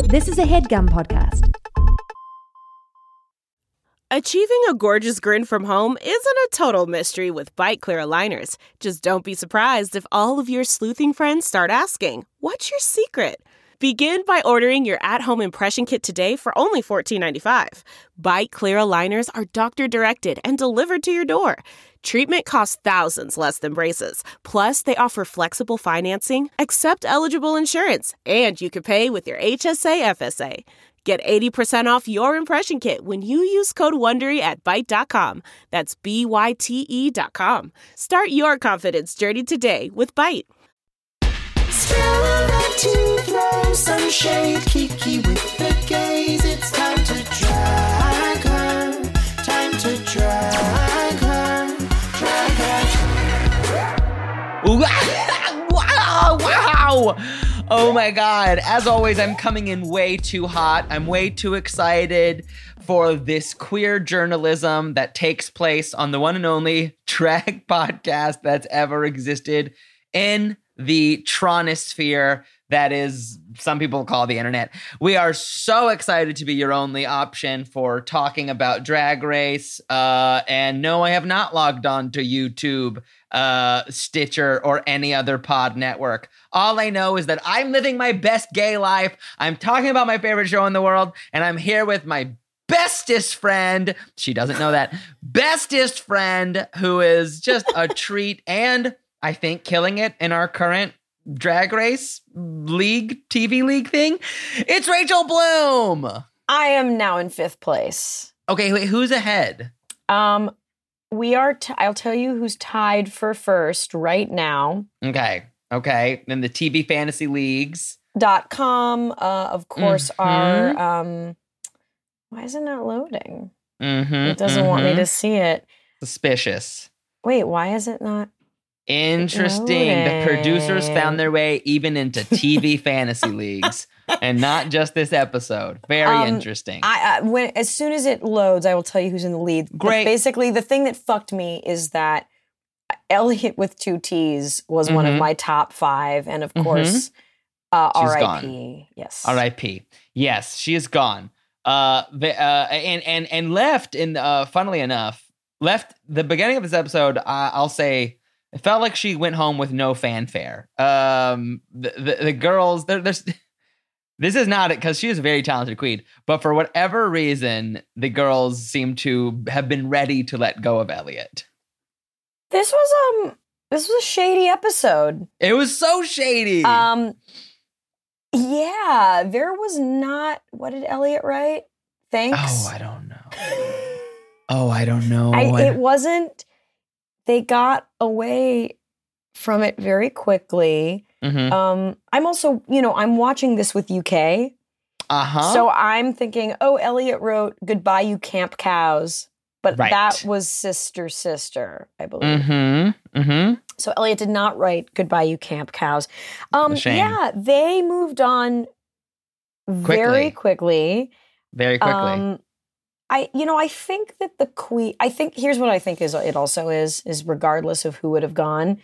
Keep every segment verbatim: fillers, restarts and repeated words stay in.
This is a HeadGum podcast. Achieving a gorgeous grin from home isn't a total mystery with Byte Clear aligners. Just don't be surprised if all of your sleuthing friends start asking, "What's your secret?" Begin by ordering your at-home impression kit today for only fourteen ninety-five. Byte Clear aligners are doctor-directed and delivered to your door. Treatment costs thousands less than braces. Plus, they offer flexible financing, accept eligible insurance, and you can pay with your H S A F S A. Get eighty percent off your impression kit when you use code WONDERY at byte dot com. That's B Y T E dot com. Start your confidence journey today with Byte. Still about to throw some shade, Kiki with the gaze. It's time to drag her, time to drag her, drag her. Wow! Wow! Oh my God. As always, I'm coming in way too hot. I'm way too excited for this queer journalism that takes place on the one and only drag podcast that's ever existed in the Tronosphere that is, some people call the internet. We are so excited to be your only option for talking about Drag Race. Uh, and no, I have not logged on to YouTube, uh, Stitcher, or any other pod network. All I know is that I'm living my best gay life. I'm talking about my favorite show in the world, and I'm here with my bestest friend. She doesn't know that. Bestest friend, who is just a treat and I think killing it in our current Drag Race league, T V league thing. It's Rachel Bloom. I am now in fifth place. Okay, wait, who's ahead? Um, we are, t- I'll tell you who's tied for first right now. Okay, okay. Then the T V fantasy leagues. Dot com, uh, of course, mm-hmm. are, um, why is it not loading? Mm-hmm, it doesn't mm-hmm. want me to see it. Suspicious. Wait, why is it not? Interesting. The producers found their way even into T V fantasy leagues, and not just this episode. Very um, interesting. I, uh, when as soon as it loads, I will tell you who's in the lead. Great. But basically, the thing that fucked me is that Elliot with two T's was mm-hmm. one of my top five, and of mm-hmm. course, uh, R I P. Yes, R I P. Yes, she is gone. Uh, the, uh, and and and left in. Uh, funnily enough, left the beginning of this episode. Uh, I'll say. It felt like she went home with no fanfare. Um, the, the, the girls, there's, this is not it because she is a very talented queen, but for whatever reason, the girls seem to have been ready to let go of Elliot. This was um, this was a shady episode. It was so shady. Um, yeah, there was not. What did Elliot write? Thanks. Oh, I don't know. oh, I don't know. I, I, it wasn't. They got away from it very quickly. Mm-hmm. Um, I'm also, you know, I'm watching this with U K. Uh-huh. So I'm thinking, oh, Elliot wrote Goodbye, You Camp Cows. But right. that was Sister Sister, I believe. Mm-hmm. Mm-hmm. So Elliot did not write Goodbye, You Camp Cows. Um, yeah, they moved on very quickly. Very quickly. Um, I, you know, I think that the queen, I think, here's what I think is it also is, is regardless of who would have gone,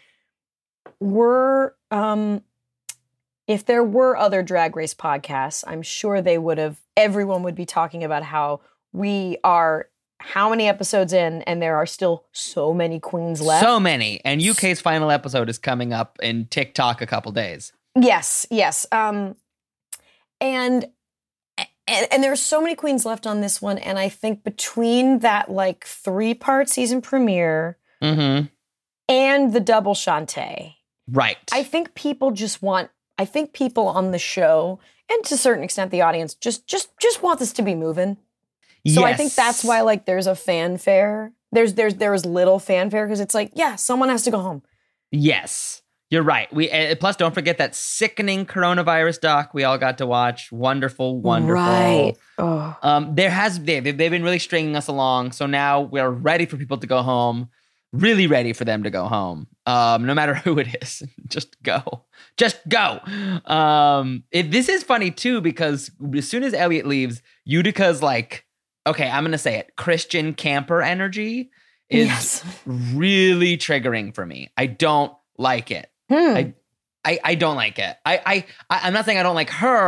were, um, if there were other Drag Race podcasts, I'm sure they would have, everyone would be talking about how we are, how many episodes in, and there are still so many queens left. So many. And U K's final episode is coming up in TikTok a couple days. Yes, yes. Um, and... And, and there are so many queens left on this one, and I think between that like three-part season premiere mm-hmm. and the double Shantae, right? I think people just want. I think people on the show, and to a certain extent the audience, just just just want this to be moving. So yes. I think that's why like there's a fanfare. There's there's there's little fanfare because it's like yeah, someone has to go home. Yes. You're right. We uh, plus don't forget that sickening coronavirus doc we all got to watch. Wonderful, wonderful. Right. Oh. Um, there has they they've been really stringing us along, so now we're ready for people to go home. Really ready for them to go home. Um, no matter who it is, just go, just go. Um, it, this is funny too because as soon as Elliot leaves, Utica's like, okay, I'm gonna say it. Christian camper energy is yes. really triggering for me. I don't like it. Hmm. I, I I don't like it. I, I, I'm not saying I don't like her,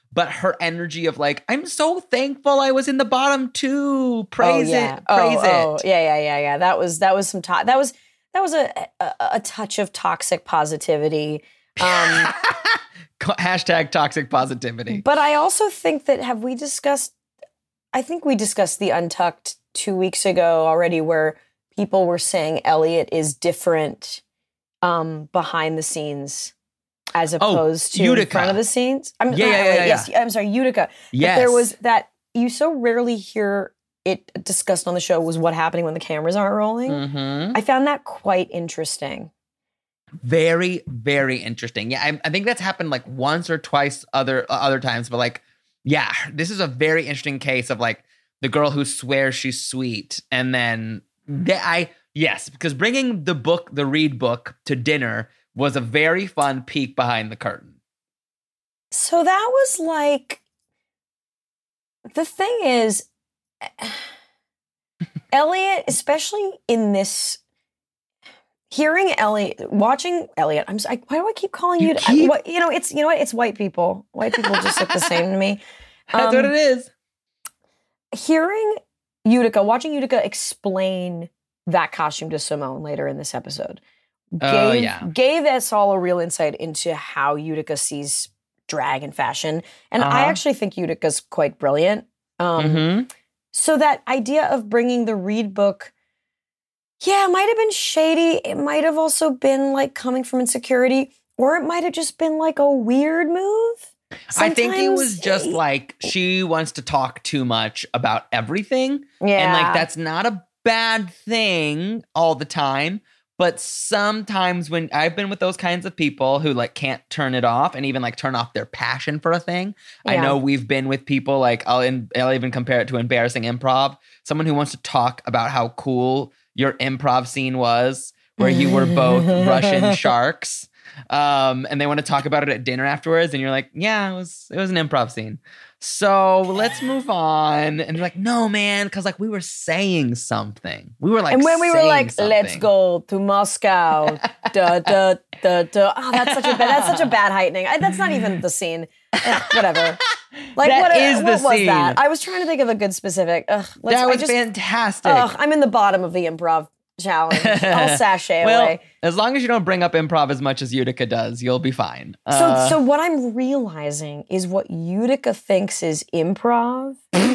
but her energy of like, I'm so thankful I was in the bottom two. Praise oh, yeah. it. Praise oh, it. Oh, yeah, yeah, yeah, yeah. That was that was some to- that was that was a, a a touch of toxic positivity. Um, Hashtag toxic positivity. but I also think that have we discussed? I think we discussed the Untucked two weeks ago already, where people were saying Elliot is different um, behind the scenes as opposed oh, to Utica. in front of the scenes. I'm, Yeah, not yeah, Elliot, yeah, yes, I'm sorry, Utica. Yes. But there was that you so rarely hear it discussed on the show was what happening when the cameras aren't rolling. Mm-hmm. I found that quite interesting. Very, very interesting. Yeah, I, I think that's happened like once or twice other uh, other times, but like, yeah, this is a very interesting case of like the girl who swears she's sweet, and then they, I yes, because bringing the book, the Reed book, to dinner was a very fun peek behind the curtain. So that was like the thing is, Elliot, especially in this. Hearing Elliot, watching Elliot, I'm sorry, why do I keep calling you? You to, keep- I, what, you know, it's you know what? It's white people. White people just look the same to me. That's Um, what it is. Hearing Utica, watching Utica explain that costume to Simone later in this episode, gave, Oh, yeah. gave us all a real insight into how Utica sees drag and fashion, and I Uh-huh. actually think Utica's quite brilliant. Um, Mm-hmm. So that idea of bringing the Reed book. Yeah, it might have been shady. It might have also been like coming from insecurity, or it might have just been like a weird move. I think it was Sometimes- just like she wants to talk too much about everything. yeah, And like that's not a bad thing all the time. But sometimes when I've been with those kinds of people who like can't turn it off and even like turn off their passion for a thing. I Yeah. know we've been with people like I'll, in, I'll even compare it to embarrassing improv. Someone who wants to talk about how cool your improv scene was where you were both Russian sharks. Um, and they want to talk about it at dinner afterwards. And you're like, yeah, it was, it was an improv scene. So let's move on. And they're like, no, man. Cause like we were saying something. We were like, and when we were saying like, "Let's something. go to Moscow," da da da da. Oh, that's such a bad. That's such a bad heightening. I, that's not even the scene. Ugh, whatever. Like That what is what the was scene. that? I was trying to think of a good specific. Ugh, let's, That I was just, fantastic. Ugh, I'm in the bottom of the improv challenge. I'll sashay well, away. as long as you don't bring up improv as much as Utica does, you'll be fine. So, Uh, so what I'm realizing is what Utica thinks is improv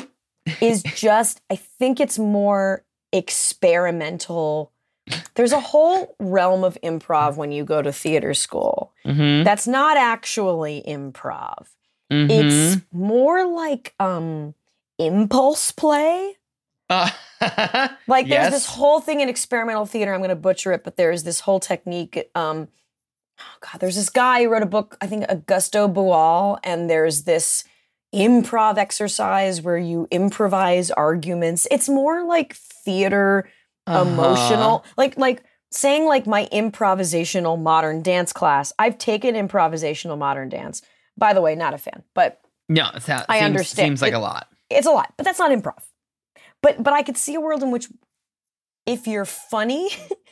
is just, I think it's more experimental. There's a whole realm of improv when you go to theater school mhm, that's not actually improv. mhm. It's more like um, impulse play. Uh, Like there's yes. this whole thing in experimental theater. I'm going to butcher it, but there's this whole technique. Um, oh God, there's this guy who wrote a book, I think Augusto Boal, and there's this improv exercise where you improvise arguments. It's more like theater Uh-huh. emotional, like like saying like my improvisational modern dance class. I've taken improvisational modern dance. By the way, not a fan, but No, it sounds, I seems, understand. Seems like It- a lot. it's a lot, but that's not improv. But but I could see a world in which if you're funny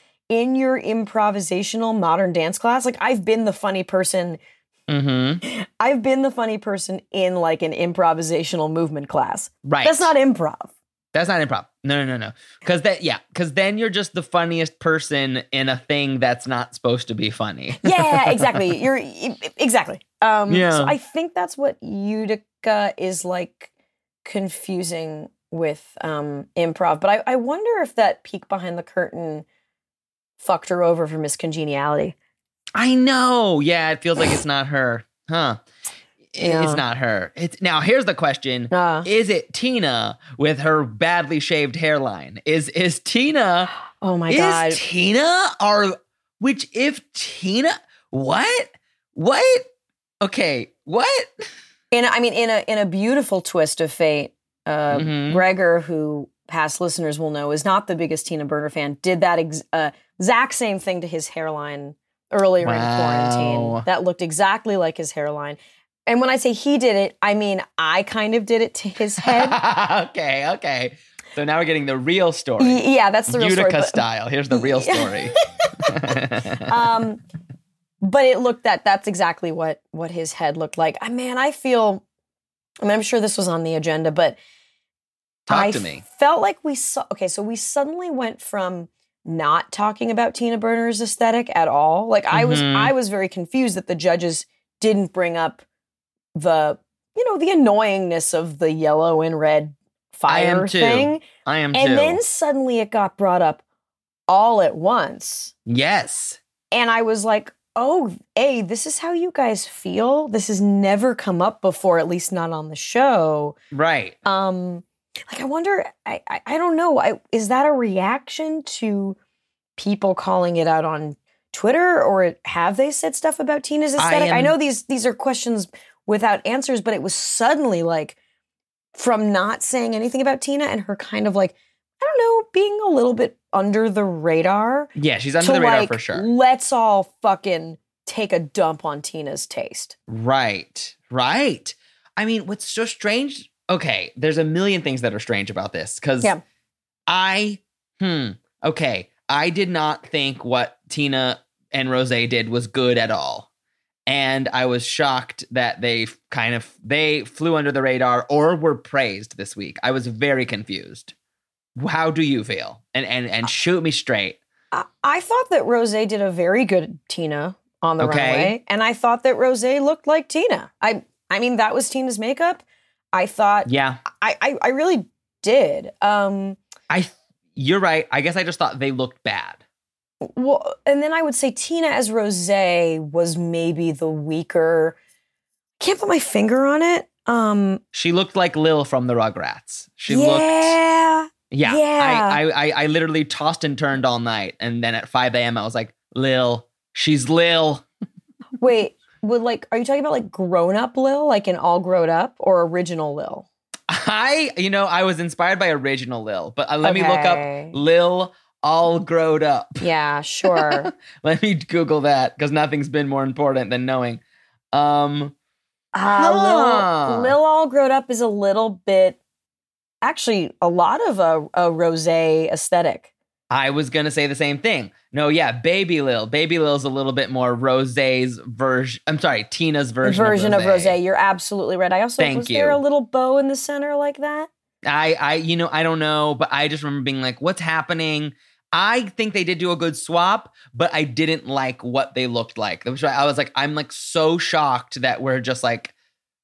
in your improvisational modern dance class, like I've been the funny person, Mm-hmm. I've been the funny person in like an improvisational movement class. Right. That's not improv. That's not improv. No, no, no, no. Because that, yeah, because then you're just the funniest person in a thing that's not supposed to be funny. Yeah, exactly. You're exactly. Um, Yeah. So I think that's what Utica is like confusing with um, improv. But I, I wonder if that peek behind the curtain fucked her over for Miss Congeniality. I know. Yeah, it feels like it's not her. Huh. It- Yeah. It's not her. It's now here's the question. Uh, Is it Tina with her badly shaved hairline? Is is Tina oh my is God. Tina or which if Tina what? What? Okay, what? In a, I mean, in a in a beautiful twist of fate, uh, Mhm. Gregor, who past listeners will know is not the biggest Tina Burner fan, did that ex- uh, exact same thing to his hairline earlier in Wow. quarantine. That looked exactly like his hairline. And when I say he did it, I mean I kind of did it to his head. okay, okay. So now we're getting the real story. Y- yeah, that's the real Utica story. but- style. Here's the real story. um, but it looked that that's exactly what what his head looked like. I man, I feel I mean, I'm sure this was on the agenda, but Talk I to me. felt like we saw, okay, so we suddenly went from not talking about Tina Burner's aesthetic at all. Like I was, Mhm. I was very confused that the judges didn't bring up the, you know, the annoyingness of the yellow and red I am fire too. thing. I am And too. then suddenly it got brought up all at once. yes. And I was like, oh, hey, this is how you guys feel? This has never come up before, at least not on the show. Right. Um, like, I wonder, I, I, I don't know, I, is that a reaction to people calling it out on Twitter, or have they said stuff about Tina's aesthetic? I, am- know these these are questions without answers, but it was suddenly like, from not saying anything about Tina and her kind of like, I don't know, being a little bit under the radar. Yeah, she's under to the radar like, for sure. let's all fucking take a dump on Tina's taste. Right. Right. I mean, what's so strange? Okay, there's a million things that are strange about this because Yeah. I, hmm, okay, I did not think what Tina and Rosé did was good at all. And I was shocked that they kind of, they flew under the radar or were praised this week. I was very confused. How do you feel? And and and shoot me straight. I, I thought that Rosé did a very good Tina on the Okay. runway, and I thought that Rosé looked like Tina. I I mean, that was Tina's makeup. I thought, Yeah, I I, I really did. Um, I. You're right. I guess I just thought they looked bad. well, and then I would say Tina as Rosé was maybe the weaker. Can't put my finger on it. Um, She looked like Lil from the Rugrats. She looked. yeah. Yeah, Yeah. I, I, I, I literally tossed and turned all night, and then at five a.m. I was like, Lil, she's Lil. Wait, would like, are you talking about like grown up Lil, like in All Grown Up, or original Lil? I, you know, I was inspired by original Lil, but uh, let me look Okay. up Lil all growed up. Yeah, sure. Let me Google that because nothing's been more important than knowing. Um, Uh, Huh. Lil, Lil All Grown Up is a little bit, actually, a lot of a, a rosé aesthetic. I was gonna say the same thing. No, yeah, Baby Lil. Baby Lil's a little bit more Rosé's version. I'm sorry, Tina's version. Version of of Rosé. rosé. You're absolutely right. I also Thank was there you. a little bow in the center like that. I, I, you know, I don't know, but I just remember being like, what's happening? I think they did do a good swap, but I didn't like what they looked like. That was why I was like, I'm like so shocked that we're just like,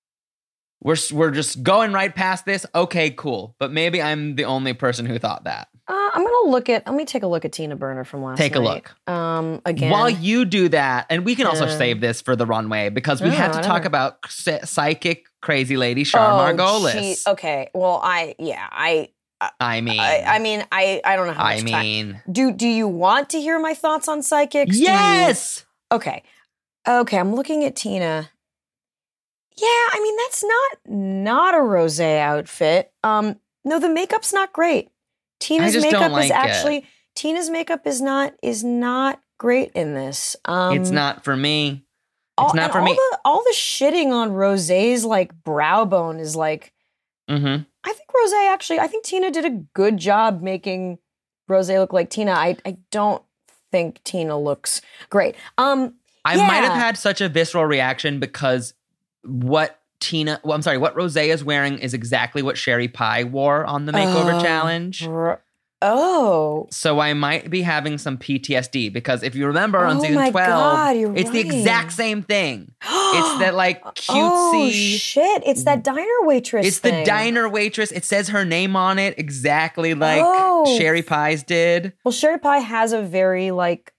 we're we're just going right past this. Okay, cool. But maybe I'm the only person who thought that. Uh, I'm gonna look at. Let me take a look at Tina Burner from last Take a night. look. Um, again. While you do that, and we can also Yeah. save this for the runway because we Oh, have to talk whatever. about psy- psychic crazy lady Char Oh, Margolis. gee, okay. Well, I yeah, I I mean, I, I mean, I I don't know how I much time. mean, Do do you want to hear my thoughts on psychics? Do you- yes. Okay. Okay, I'm looking at Tina. Yeah, I mean that's not not a rosé outfit. Um no, the makeup's not great. Tina's just don't makeup like is it. actually Tina's makeup is not is not great in this. Um It's not for me. all, It's not and for all me. The, all the shitting on Rosé's like brow bone is like Mm-hmm. I think Rosé actually I think Tina did a good job making Rosé look like Tina. I I don't think Tina looks great. Um I might have Yeah. had such a visceral reaction because what Tina, well, I'm sorry, what Rosé is wearing is exactly what Sherry Pie wore on the makeover Oh, challenge. br- Oh. So I might be having some P T S D because if you remember on Oh season my twelve, God, you're it's the right. exact same thing. It's that like Oh cutesy. shit! It's that diner waitress. It's the thing. diner waitress. It says her name on it exactly like Oh. Sherry Pie's did. Well, Sherry Pie has a very like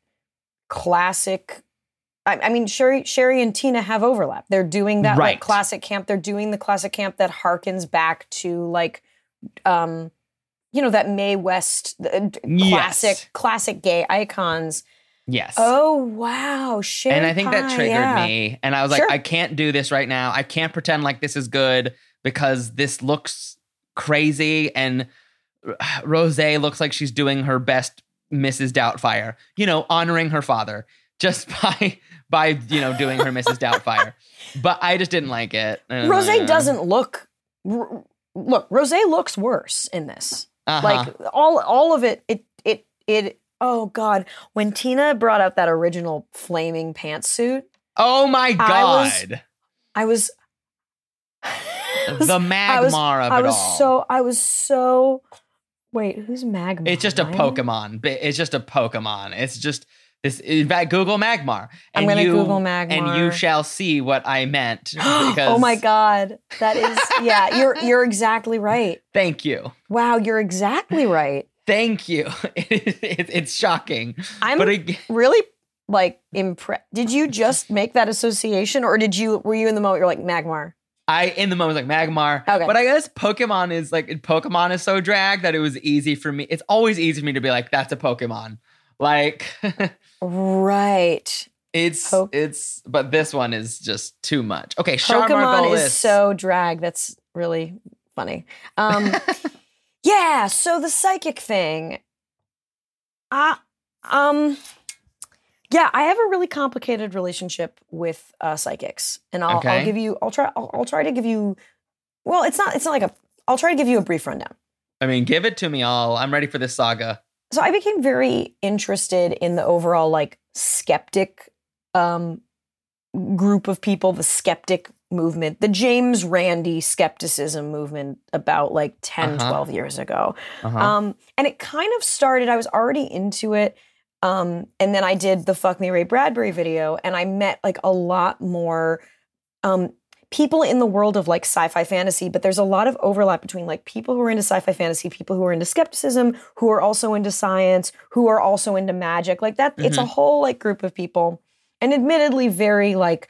classic. I, I mean, Sherry, Sherry and Tina have overlap. They're doing that Right. like classic camp. They're doing the classic camp that harkens back to like, um, you know, that Mae West uh, d- Yes. classic classic gay icons. Yes. Oh wow, Sherry and I think that Pie, triggered yeah. me. And I was like, Sure. I can't do this right now. I can't pretend like this is good because this looks crazy. And Rosé looks like she's doing her best Missus Doubtfire, you know, honoring her father just by, by you know, doing her Missus Doubtfire. But I just didn't like it. Uh, Rosé doesn't look. R- look, Rosé looks worse in this. uh-huh. Like all all of it, it it it. Oh God! When Tina brought out that original flaming pantsuit, oh my I was- God. I was. was, the I was, Magmar of I it was all. so I was so wait, who's Magmar? It's just a Ryan? Pokemon. But It's just a Pokemon. It's just this. In fact, Google Magmar. I'm And gonna you, Google Magmar. and you shall see what I meant. Because, Oh my god, that is yeah. You're you're exactly right. Thank you. Wow, you're exactly right. Thank you. It, it, it's shocking. I'm but ag- really like impressed. Did you just make that association, or did you were you in the moment? You're like Magmar. I in the moment was like Magmar. Okay. But I guess Pokemon is like Pokemon is so drag that it was easy for me. It's always easy for me to be like, that's a Pokemon. Like Right. it's Po- it's but this one is just too much. Okay, Charmander Pokemon is is so drag. That's really funny. Um, yeah. So the psychic thing. I um. Yeah, I have a really complicated relationship with uh, psychics, and I'll, Okay. I'll give you. I'll try. I'll, I'll try to give you. Well, it's not. It's not like a. I'll try to give you a brief rundown. I mean, give it to me all. I'm ready for this saga. So I became very interested in the overall like skeptic um, group of people, the skeptic movement, the James Randi skepticism movement about like ten, Uh-huh. twelve years ago. Uh-huh. Um, and it kind of started, I was already into it. Um, and then I did the Fuck Me Ray Bradbury video, and I met like a lot more um, people in the world of like sci-fi fantasy, but there's a lot of overlap between like people who are into sci-fi fantasy, people who are into skepticism, who are also into science, who are also into magic. Like that, it's a whole like group of people, and admittedly very like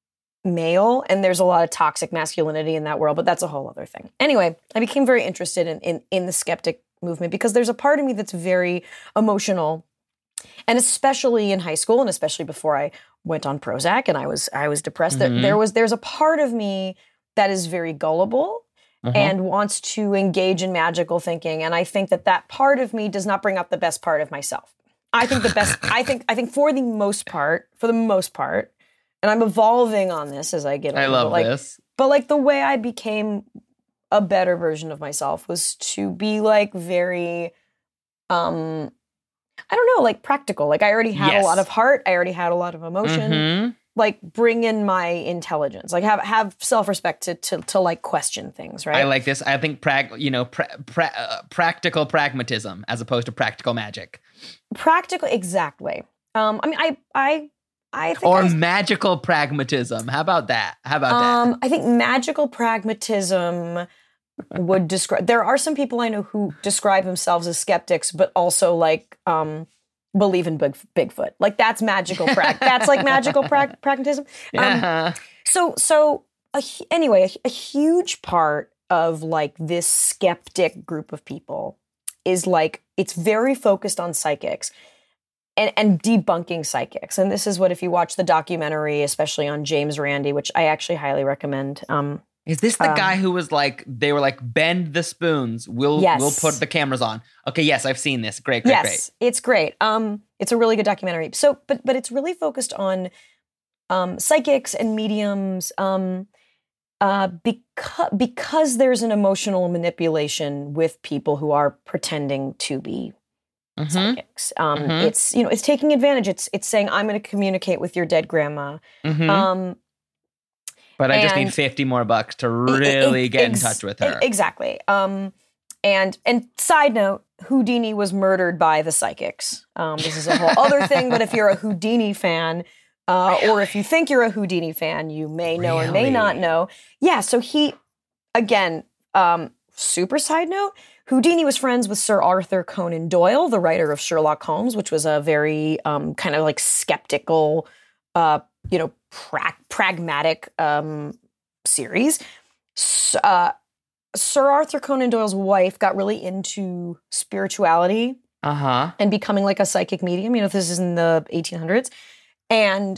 male, and there's a lot of toxic masculinity in that world, but that's a whole other thing. Anyway, I became very interested in in, in the skeptic movement because there's a part of me that's very emotional. And especially in high school, and especially before I went on Prozac and I was I was depressed, Mhm. there, there was there's a part of me that is very gullible Uh-huh. and wants to engage in magical thinking. And I think that that part of me does not bring up the best part of myself. I think the best. I think I think for the most part, for the most part, and I'm evolving on this as I get older. I love but like, this. But like the way I became a better version of myself was to be like very. um I don't know, like practical. Like I already had Yes. a lot of heart. I already had a lot of emotion. Mhm. Like bring in my intelligence. Like have have self respect to, to to like question things. Right. I like this. I think prag, you know, pra- pra- uh, practical pragmatism as opposed to practical magic, Practical, exactly. Um, I mean, I I I think or I, magical pragmatism. How about that? How about um I think magical pragmatism would describe. There are some people I know who describe themselves as skeptics, but also like um believe in big Bigfoot. Like that's magical prag. That's like magical prag- pragmatism. that? Um, Uh-huh. So, so a, hu- anyway, a, a huge part of like this skeptic group of people is like it's very focused on psychics and, and debunking psychics. And this is what, if you watch the documentary, especially on James Randi, which I actually highly recommend. Um, Is this the Um, guy who was like, they were like, bend the spoons. We'll Yes. we'll put the cameras on. Okay, yes, I've seen this. Great, great, yes, great. it's great. Um, it's a really good documentary. So, but but it's really focused on um, psychics and mediums. Um, uh, because because there's an emotional manipulation with people who are pretending to be Mhm. psychics. Um, Mhm. It's you know it's taking advantage. It's it's saying I'm going to communicate with your dead grandma. Mhm. Um, but I just and- need fifty more bucks to e- e- really get in ex- touch with her. e- Exactly. Um, and and side note, Houdini was murdered by the psychics. Um, this is a whole other thing. But if you're a Houdini fan, uh, or if you think you're a Houdini fan, you may know or may not Really? know. Yeah. So he, again, um, super side note. Houdini was friends with Sir Arthur Conan Doyle, the writer of Sherlock Holmes, which was a very um, kind of like skeptical, uh, you know, pra- pragmatic um, series. S- uh, Sir Arthur Conan Doyle's wife got really into spirituality Uh huh. and becoming like a psychic medium. You know, this is in the eighteen hundreds. And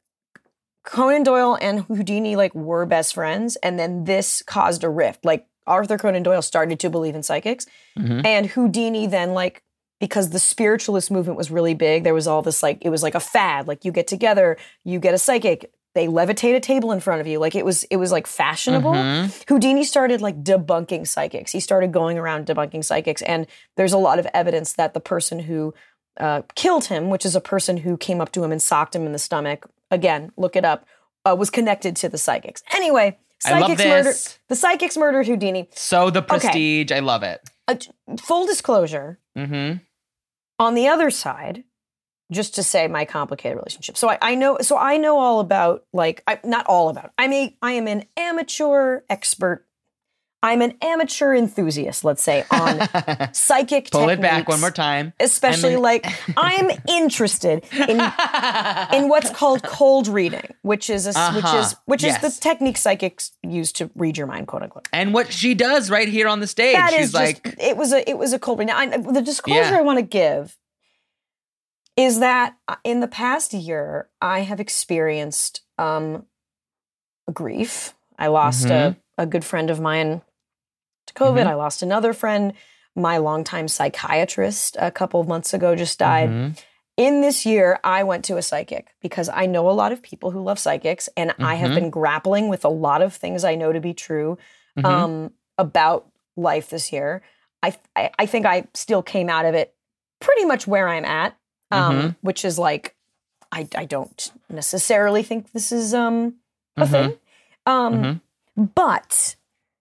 Conan Doyle and Houdini like were best friends. And then this caused a rift. Like Arthur Conan Doyle started to believe in psychics. Mhm. And Houdini then like, because the spiritualist movement was really big, there was all this like, it was like a fad. Like you get together, you get a psychic, they levitate a table in front of you. Like it was, it was like fashionable. Mhm. Houdini started like debunking psychics. He started going around debunking psychics. And there's a lot of evidence that the person who uh, killed him, which is a person who came up to him and socked him in the stomach, again, look it up, uh, was connected to the psychics. Anyway, I love Psychics murder. this. The psychics murdered Houdini. So the prestige. I love it. Uh, full disclosure. Mm-hmm. On the other side, just to say my complicated relationship. So I, I know. So I know all about like I, not all about. I'm a I am an amateur expert. I'm an amateur enthusiast, let's say, on psychic Pull techniques. it back one more time. Especially I'm an- like I'm interested in in what's called cold reading, which is a, Uh-huh. which is which Yes. is the technique psychics use to read your mind, quote unquote. And what she does right here on the stage. That She's is like, just it was a it was a cold read. Now I, the disclosure Yeah. I want to give is that in the past year I have experienced um, grief. I lost Mhm. a, a good friend of mine to COVID. Mhm. I lost another friend. My longtime psychiatrist a couple of months ago just died. Mhm. In this year, I went to a psychic because I know a lot of people who love psychics, and I have Mhm. been grappling with a lot of things I know to be true Mhm. um, about life this year. I, I I think I still came out of it pretty much where I'm at, um, Mhm. which is like I I don't necessarily think this is um a Mhm. thing, um, Mhm. but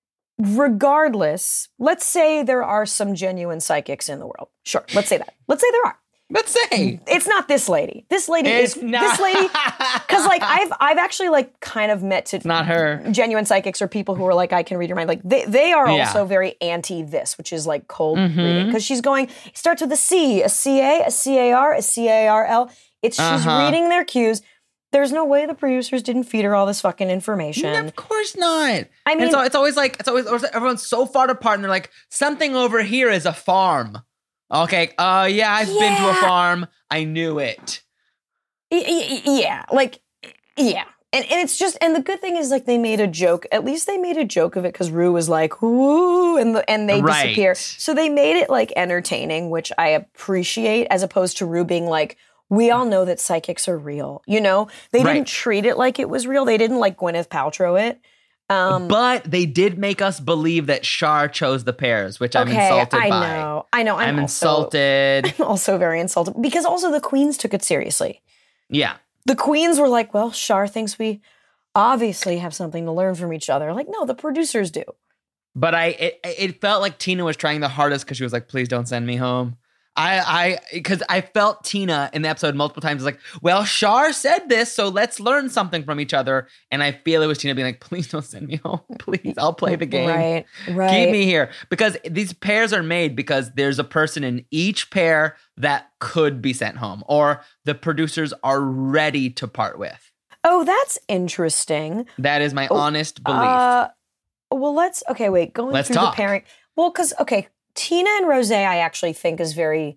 regardless, let's say there are some genuine psychics in the world. Sure, let's say that. Let's say there are. Let's say. It's not this lady. This lady It's is not. this lady because like I've I've actually like kind of met to Not her. genuine psychics or people who are like I can read your mind. Like they they are Yeah. also very anti this, which is like cold Mhm. reading because she's going it starts with a C, a C A, a C A R, a C A R L. It's she's Uh-huh. reading their cues. There's no way the producers didn't feed her all this fucking information. Of course not. I And mean- it's, al- it's always like, it's always, everyone's so far apart and they're like, something over here is a farm. Okay, uh, yeah, I've been to a Yeah. farm. I knew it. Y- y- y- Yeah, like, yeah. And, and it's just, and the good thing is like they made a joke, at least they made a joke of it because Rue was like, whoo, and, the, and they Right. disappear. So they made it like entertaining, which I appreciate, as opposed to Rue being like, we all know that psychics are real. You know, they Right. didn't treat it like it was real. They didn't like Gwyneth Paltrow it. Um, But they did make us believe that Shar chose the pairs, which I'm okay, insulted I by. know. I know. I'm, I'm also, insulted. I'm also very insulted because also the queens took it seriously. Yeah. The queens were like, well, Shar thinks we obviously have something to learn from each other. Like, no, the producers do. But I, it, it felt like Tina was trying the hardest because she was like, please don't send me home. I, I, because I felt Tina in the episode multiple times like, well, Shar said this, so let's learn something from each other. And I feel it was Tina being like, please don't send me home. Please, I'll play the game. Right, right. Keep me here. Because these pairs are made because there's a person in each pair that could be sent home or the producers are ready to part with. Oh, that's interesting. That is my honest belief. Uh, well, let's, okay, wait, going Let's through talk. the pairing. Well, because, okay, Tina and Rosé, I actually think is very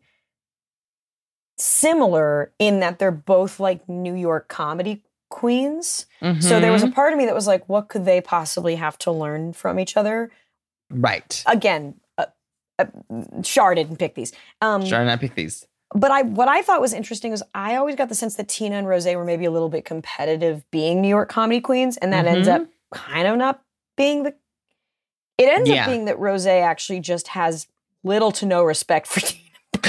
similar in that they're both like New York comedy queens. So there was a Mhm. part of me that was like, what could they possibly have to learn from each other? Right. Again, uh, uh, Shar didn't pick these. Um, Shar and I pick these. But I, what I thought was interesting was I always got the sense that Tina and Rosé were maybe a little bit competitive being New York comedy queens, and that ends Mhm. up kind of not being the. It ends Yeah. up being that Rosé actually just has little to no respect for Tina.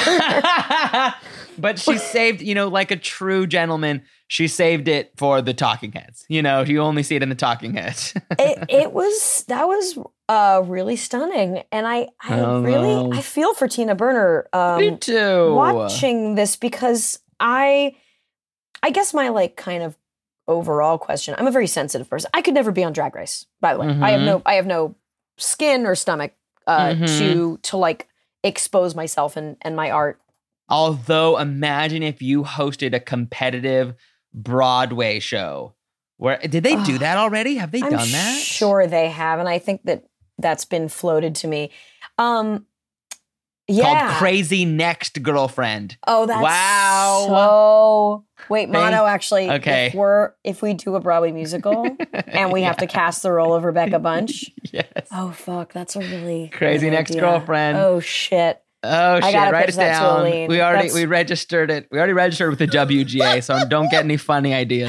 But she saved, you know, like a true gentleman, she saved it for the talking heads. You know, you only see it in the talking heads. it, it was that was uh, really stunning, and I, I Oh, really no. I feel for Tina Burner. Um, Me too. watching this because I I guess my like kind of overall question, I'm a very sensitive person. I could never be on Drag Race, by the way. I have Mhm. no I have no skin or stomach uh Mhm. to to like expose myself and and my art. Although, imagine if you hosted a competitive Broadway show. Where did they do Ugh. that already? Have they I'm done that? sure they have, and I think that that's been floated to me. Um yeah. Called Crazy Next Girlfriend. Oh, that's Wow. so wait, Thank- Mono, actually, Okay. if we're if we do a Broadway musical and we have to cast the role of Rebecca Bunch. Yes. Oh fuck, that's a really Crazy good Next idea. Girlfriend. Oh shit. Oh shit! gotta Write pitch it that to down. Aline. We already That's- we registered it. We already registered with the W G A, so don't get any funny ideas.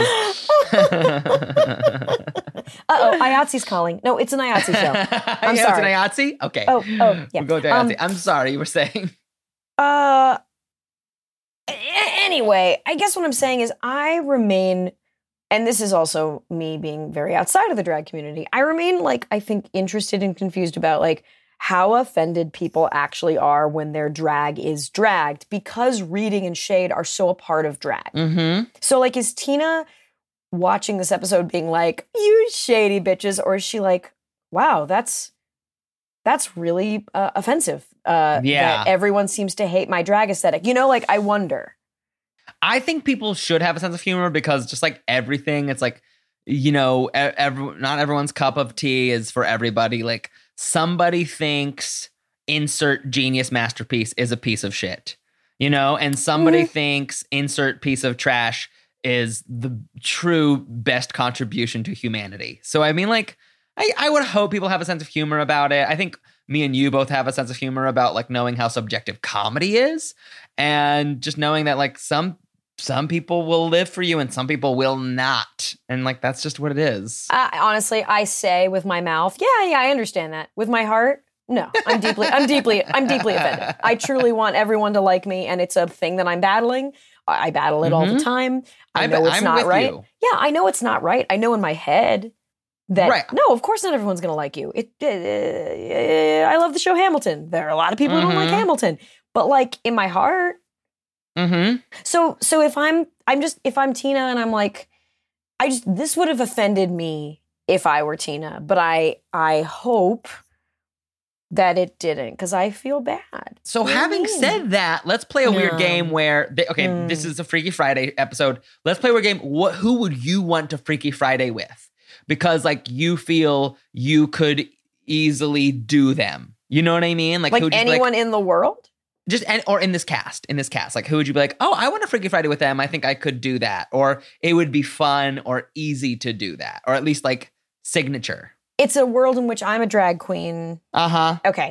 Uh oh, I A T Se's calling. No, it's an I A T show. I'm sorry. It's an I A T S E? Okay. Oh, oh, yeah. We'll go with the Um, I A T S E. I'm sorry. You were saying. Uh a- anyway, I guess what I'm saying is I remain and this is also me being very outside of the drag community, I remain like, I think, interested and confused about like how offended people actually are when their drag is dragged, because reading and shade are so a part of drag. Mm-hmm. So like, is Tina watching this episode being like, you shady bitches, or is she like, wow, that's that's really uh, offensive. Uh, Yeah. that everyone seems to hate my drag aesthetic. You know, like, I wonder. I think people should have a sense of humor, because just like everything, it's like, you know, e- every, not everyone's cup of tea is for everybody. Like, somebody thinks insert genius masterpiece is a piece of shit, you know, and somebody Mhm. thinks insert piece of trash is the true best contribution to humanity. So, I mean, like, I, I would hope people have a sense of humor about it. I think me and you both have a sense of humor about like knowing how subjective comedy is, and just knowing that like some some people will live for you and some people will not. And like, that's just what it is. Uh, honestly, I say with my mouth, yeah, yeah, I understand that. With my heart, no, I'm deeply, I'm deeply, I'm deeply offended. I truly want everyone to like me, and it's a thing that I'm battling. I I battle it all the Mhm. time. I I'm- know it's I'm not with right. you. Yeah, I know it's not right. I know in my head that Right. no, of course not everyone's going to like you. It, uh, I love the show Hamilton. There are a lot of people who don't like Mhm. Hamilton, but like in my heart. Mm-hmm. So, so if I'm, I'm just, if I'm Tina and I'm like, I just, this would have offended me if I were Tina, but I, I hope that it didn't, because I feel bad. So You know what I having mean? said that, let's play a weird No. game where, they, okay, Mm. this is a Freaky Friday episode. Let's play a weird game. What, who would you want to Freaky Friday with? Because like you feel you could easily do them. You know what I mean? Like, like who would you be anyone in the world? just and or in this cast, in this cast, like who would you be like, oh, I want to Freaky Friday with them. I think I could do that, or it would be fun or easy to do that, or at least like signature. It's a world in which I'm a drag queen. Uh huh. Okay.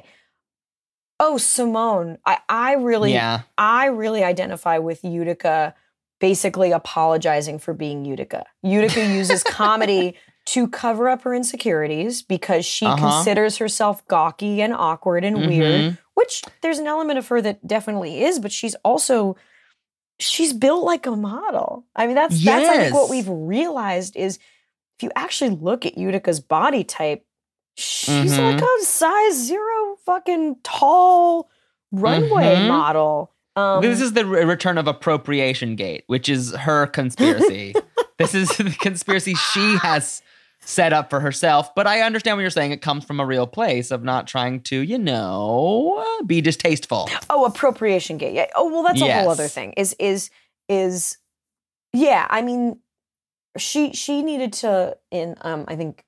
Oh, Simone. I, I really, Yeah. I really identify with Utica basically apologizing for being Utica. Utica uses comedy to cover up her insecurities because she Uh-huh. considers herself gawky and awkward and weird, Mhm. which there's an element of her that definitely is, but she's also, she's built like a model. I mean, that's, that's I think what Yes. we've realized is if you actually look at Utica's body type, she's Mhm. like a size zero fucking tall runway Mhm. model. Um, This is the re- return of Appropriation Gate, which is her conspiracy. This is the conspiracy she has set up for herself. But I understand what you're saying. It comes from a real place of not trying to, you know, uh, be distasteful. oh, appropriation gate. Yeah. Oh, well, that's a Yes. whole other thing. Is is is yeah. I mean, she she needed to in um. I think.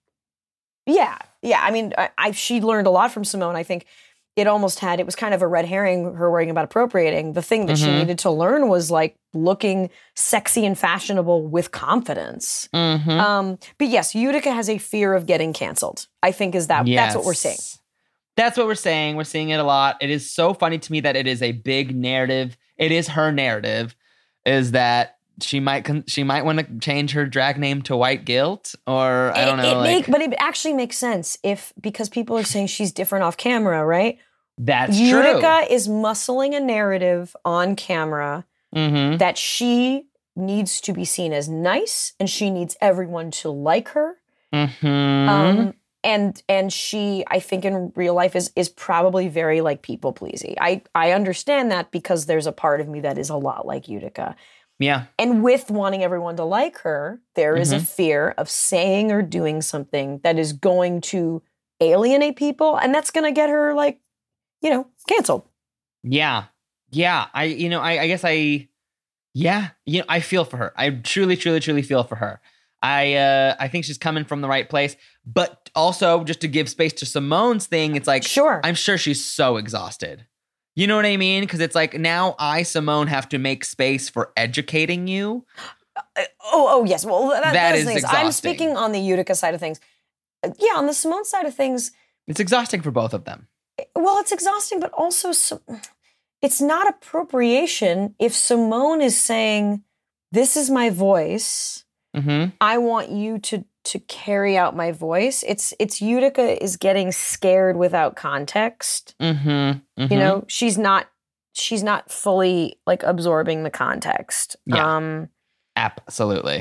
Yeah, yeah. I mean, I, I she learned a lot from Simone. I think it almost had, it was kind of a red herring, her worrying about appropriating. The thing that she Mhm. needed to learn was like looking sexy and fashionable with confidence. Mm-hmm. Um, but yes, Utica has a fear of getting canceled. I think is that that's what we're seeing. That's what we're saying. We're seeing it a lot. It is so funny to me that it is a big narrative. It is her narrative, is that she might con- she might want to change her drag name to White Guilt, or I don't It- know. it like, make, but it actually makes sense if because people are saying she's different off camera, right? that's Utica is muscling a narrative on camera true. Mm-hmm. that she needs to be seen as nice and she needs everyone to like her. Mm-hmm. Um, and and she, I think in real life is is probably very like people pleasy. I I understand that because there's a part of me that is a lot like Utica. yeah. And with wanting everyone to like her, there is a Mhm. fear of saying or doing something that is going to alienate people, and that's going to get her like, you know, canceled. Yeah. Yeah. I, you know, I, I guess I, yeah, you know, I feel for her. I truly, truly, truly feel for her. I, uh, I think she's coming from the right place, but also just to give space to Simone's thing, it's like, Sure. I'm sure she's so exhausted. You know what I mean? Because it's like now I, Simone, have to make space for educating you. Uh, oh, oh yes. Well, that, That that's is the thing. I'm exhausting. speaking on the Utica side of things. Uh, Yeah, on the Simone side of things, It's exhausting for both of them. well, it's exhausting, but also so, it's not appropriation if Simone is saying, "This is my voice. Mm-hmm. I want you to to carry out my voice." It's it's Utica is getting scared without context. Mm-hmm. You know, she's not she's not fully like absorbing the context. Yeah. Um Absolutely.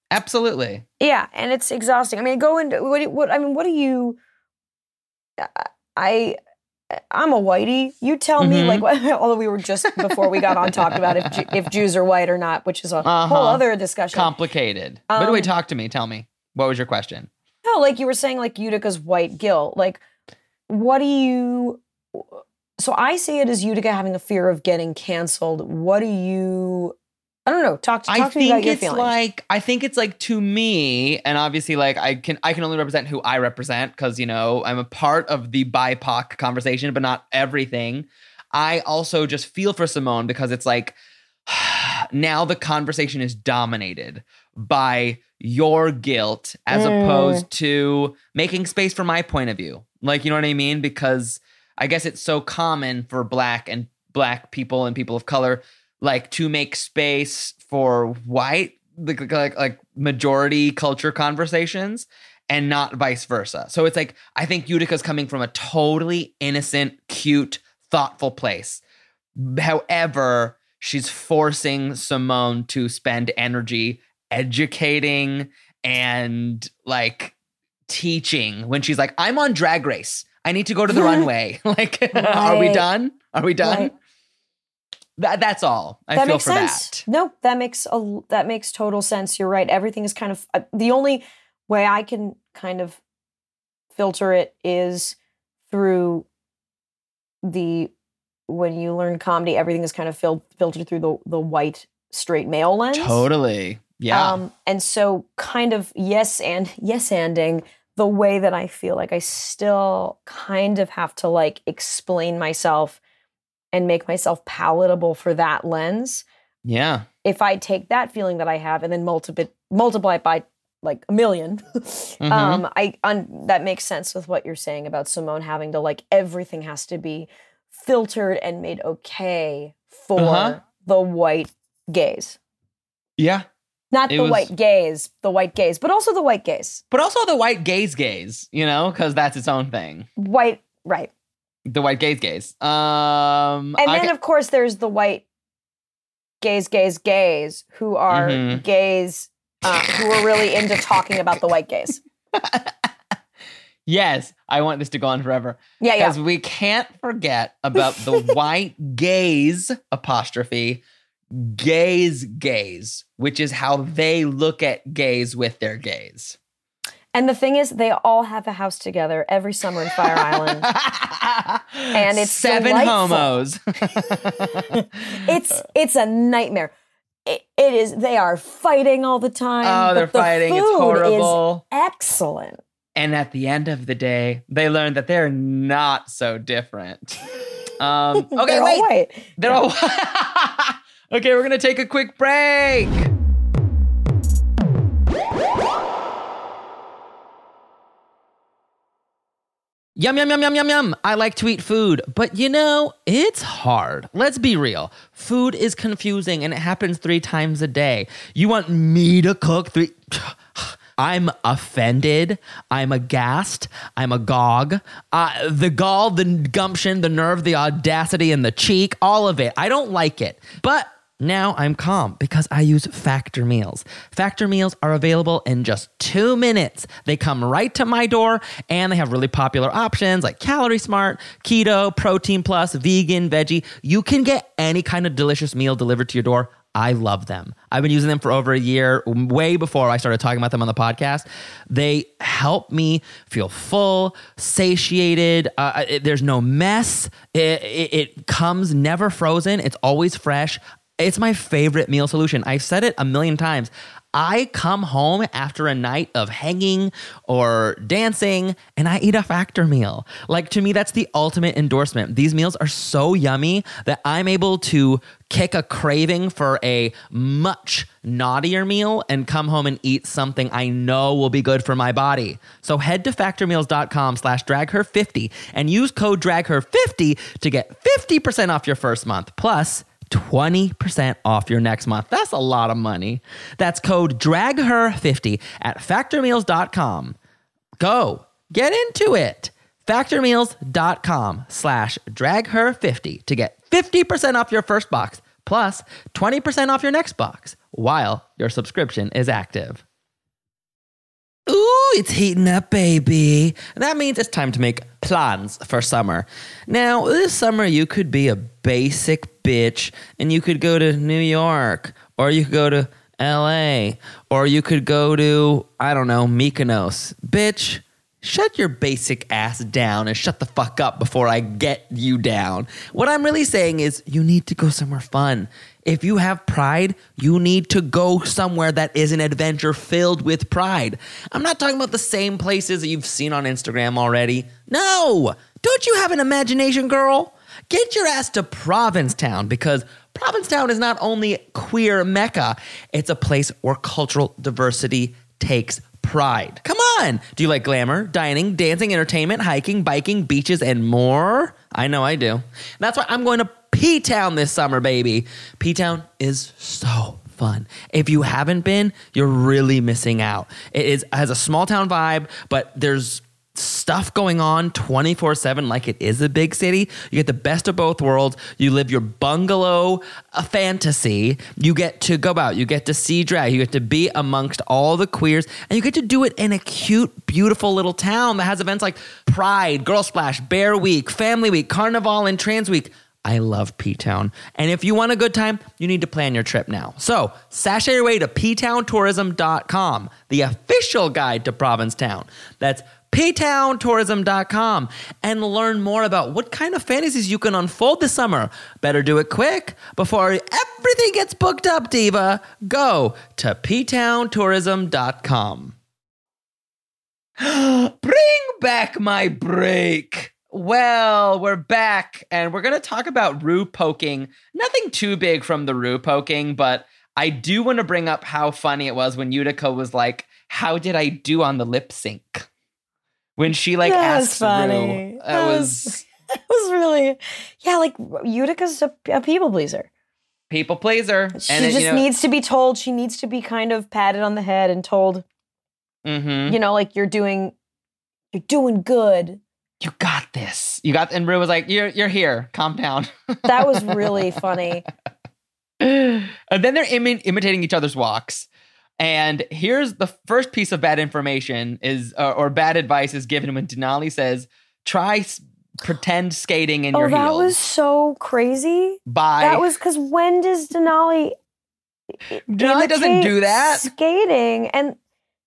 Absolutely. Yeah, and it's exhausting. I mean, go into what? do- What I mean, what do you? I, I'm a whitey. You tell me, Mhm. like, what- although we were just before we got on talked about if Ju- if Jews are white or not, which is a Uh-huh. whole other discussion. Complicated. By the way, Um, talk to me. Tell me. What was your question? No, like you were saying, like Utica's white guilt. Like, what do you? So I see it as Utica having a fear of getting canceled. What do you? I don't know. Talk, talk I to me about think your it's feelings. like I think it's like to me, and obviously like I can I can only represent who I represent because you know I'm a part of the B I P O C conversation, but not everything. I also just feel for Simone because it's like now the conversation is dominated by your guilt as Mm. opposed to making space for my point of view. Like, you know what I mean? Because I guess it's so common for black and black people and people of color like to make space for white like like, like majority culture conversations and not vice versa. So it's like I think Utica's coming from a totally innocent, cute, thoughtful place. However, she's forcing Simone to spend energy educating and like teaching when she's like, I'm on Drag Race. I need to go to the runway. Like, are we Right. done? Are we done? Right. That, that's all. I that feel makes for sense. that. No, that makes a that makes total sense. You're right. Everything is kind of uh, the only way I can kind of filter it is through the when you learn comedy, everything is kind of fil- filtered through the the white straight male lens. Totally. Yeah. Um, and so kind of yes and yes anding the way that I feel like I still kind of have to like explain myself and make myself palatable for that lens. yeah. If I take that feeling that I have and then multiply multiply it by like a million, Mm-hmm. um, I un, that makes sense with what you're saying about Simone having to like everything has to be filtered and made okay for Uh-huh. the white gaze. Yeah. Not It the was- white gaze, the white gaze, but also the white gaze. But also the white gaze gaze, you know, because that's its own thing. White, right. The white gaze gaze. Um, And I then, ca- of course, there's the white gays, gays, gays who are Mhm. gays uh, who are really into talking about the white gays. yes, I want this to go on forever. Yeah, yeah. Because we can't forget about the white gaze apostrophe gaze gaze, which is how they look at gays with their gaze. And the thing is, they all have a house together every summer in Fire Island. and it's seven delightful. homos. It's it's a nightmare. It, it is. They are fighting all the time. Oh, but they're the fighting. It's food horrible. Is excellent. And at the end of the day, they learn that they're not so different. Um, okay, They're wait. all white. They're all. Okay, we're gonna take a quick break. Yum, yum, yum, yum, yum, yum. I like to eat food, but you know, it's hard. Let's be real. Food is confusing and it happens three times a day. You want me to cook three? I'm offended. I'm aghast. I'm agog. Uh, the gall, the gumption, the nerve, the audacity, and the cheek, all of it. I don't like it. But now I'm calm because I use Factor Meals. Factor Meals are available in just two minutes. They come right to my door and they have really popular options like Calorie Smart, Keto, Protein Plus, Vegan, Veggie. You can get any kind of delicious meal delivered to your door. I love them. I've been using them for over a year, way before I started talking about them on the podcast. They help me feel full, satiated. Uh, it, there's no mess. It, it, it comes never frozen. It's always fresh. It's my favorite meal solution. I've said it a million times. I come home after a night of hanging or dancing and I eat a Factor meal. Like, to me, that's the ultimate endorsement. These meals are so yummy that I'm able to kick a craving for a much naughtier meal and come home and eat something I know will be good for my body. So head to factormeals.com slash drag her 50 and use code drag her fifty to get fifty percent off your first month. Plus, twenty percent off your next month. That's a lot of money. That's code drag her fifty at factor meals dot com. Go, get into it. factormeals.com slash drag her 50 to get fifty percent off your first box plus twenty percent off your next box while your subscription is active. it's heating up, baby. That means it's time to make plans for summer. Now, this summer, you could be a basic bitch and you could go to New York, or you could go to L A, or you could go to, I don't know, Mykonos. Bitch, shut your basic ass down and shut the fuck up before I get you down. What I'm really saying is you need to go somewhere fun. If you have pride, you need to go somewhere that is an adventure filled with pride. I'm not talking about the same places that you've seen on Instagram already. No! Don't you have an imagination, girl? Get your ass to Provincetown, because Provincetown is not only queer mecca, it's a place where cultural diversity takes pride. Come on! Do you like glamour, dining, dancing, entertainment, hiking, biking, beaches, and more? I know I do. That's why I'm going to P-Town this summer, baby. P-Town is so fun. If you haven't been, you're really missing out. It is has a small town vibe, but there's stuff going on twenty-four seven like it is a big city. You get the best of both worlds. You live your bungalow a fantasy. You get to go out. You get to see drag. You get to be amongst all the queers, and you get to do it in a cute, beautiful little town that has events like Pride, Girl Splash, Bear Week, Family Week, Carnival, and Trans Week. I love P-Town. And if you want a good time, you need to plan your trip now. So, sashay your way to p town tourism dot com, the official guide to Provincetown. That's p town tourism dot com, and learn more about what kind of fantasies you can unfold this summer. Better do it quick before everything gets booked up, diva. Go to p town tourism dot com. Bring back my break. Well, we're back, and we're going to talk about Rue poking. Nothing too big from the Rue poking, but I do want to bring up how funny it was when Utica was like, how did I do on the lip sync? When she like that asked was funny. Rue. That It was, was it was really, yeah, like Utica's a, a people pleaser. people pleaser. She and it, just you know, needs to be told, she needs to be kind of patted on the head and told, mm-hmm. you know, like you're doing, you're doing good. You got this. You got, and Rue was like, you're you're here. Calm down. That was really funny. And then they're imi- imitating each other's walks. And here's the first piece of bad information is, uh, or bad advice is given when Denali says, try s- pretend skating in Oh, your that heels. was so crazy. By That was because when does Denali Denali doesn't imitate do that. skating? And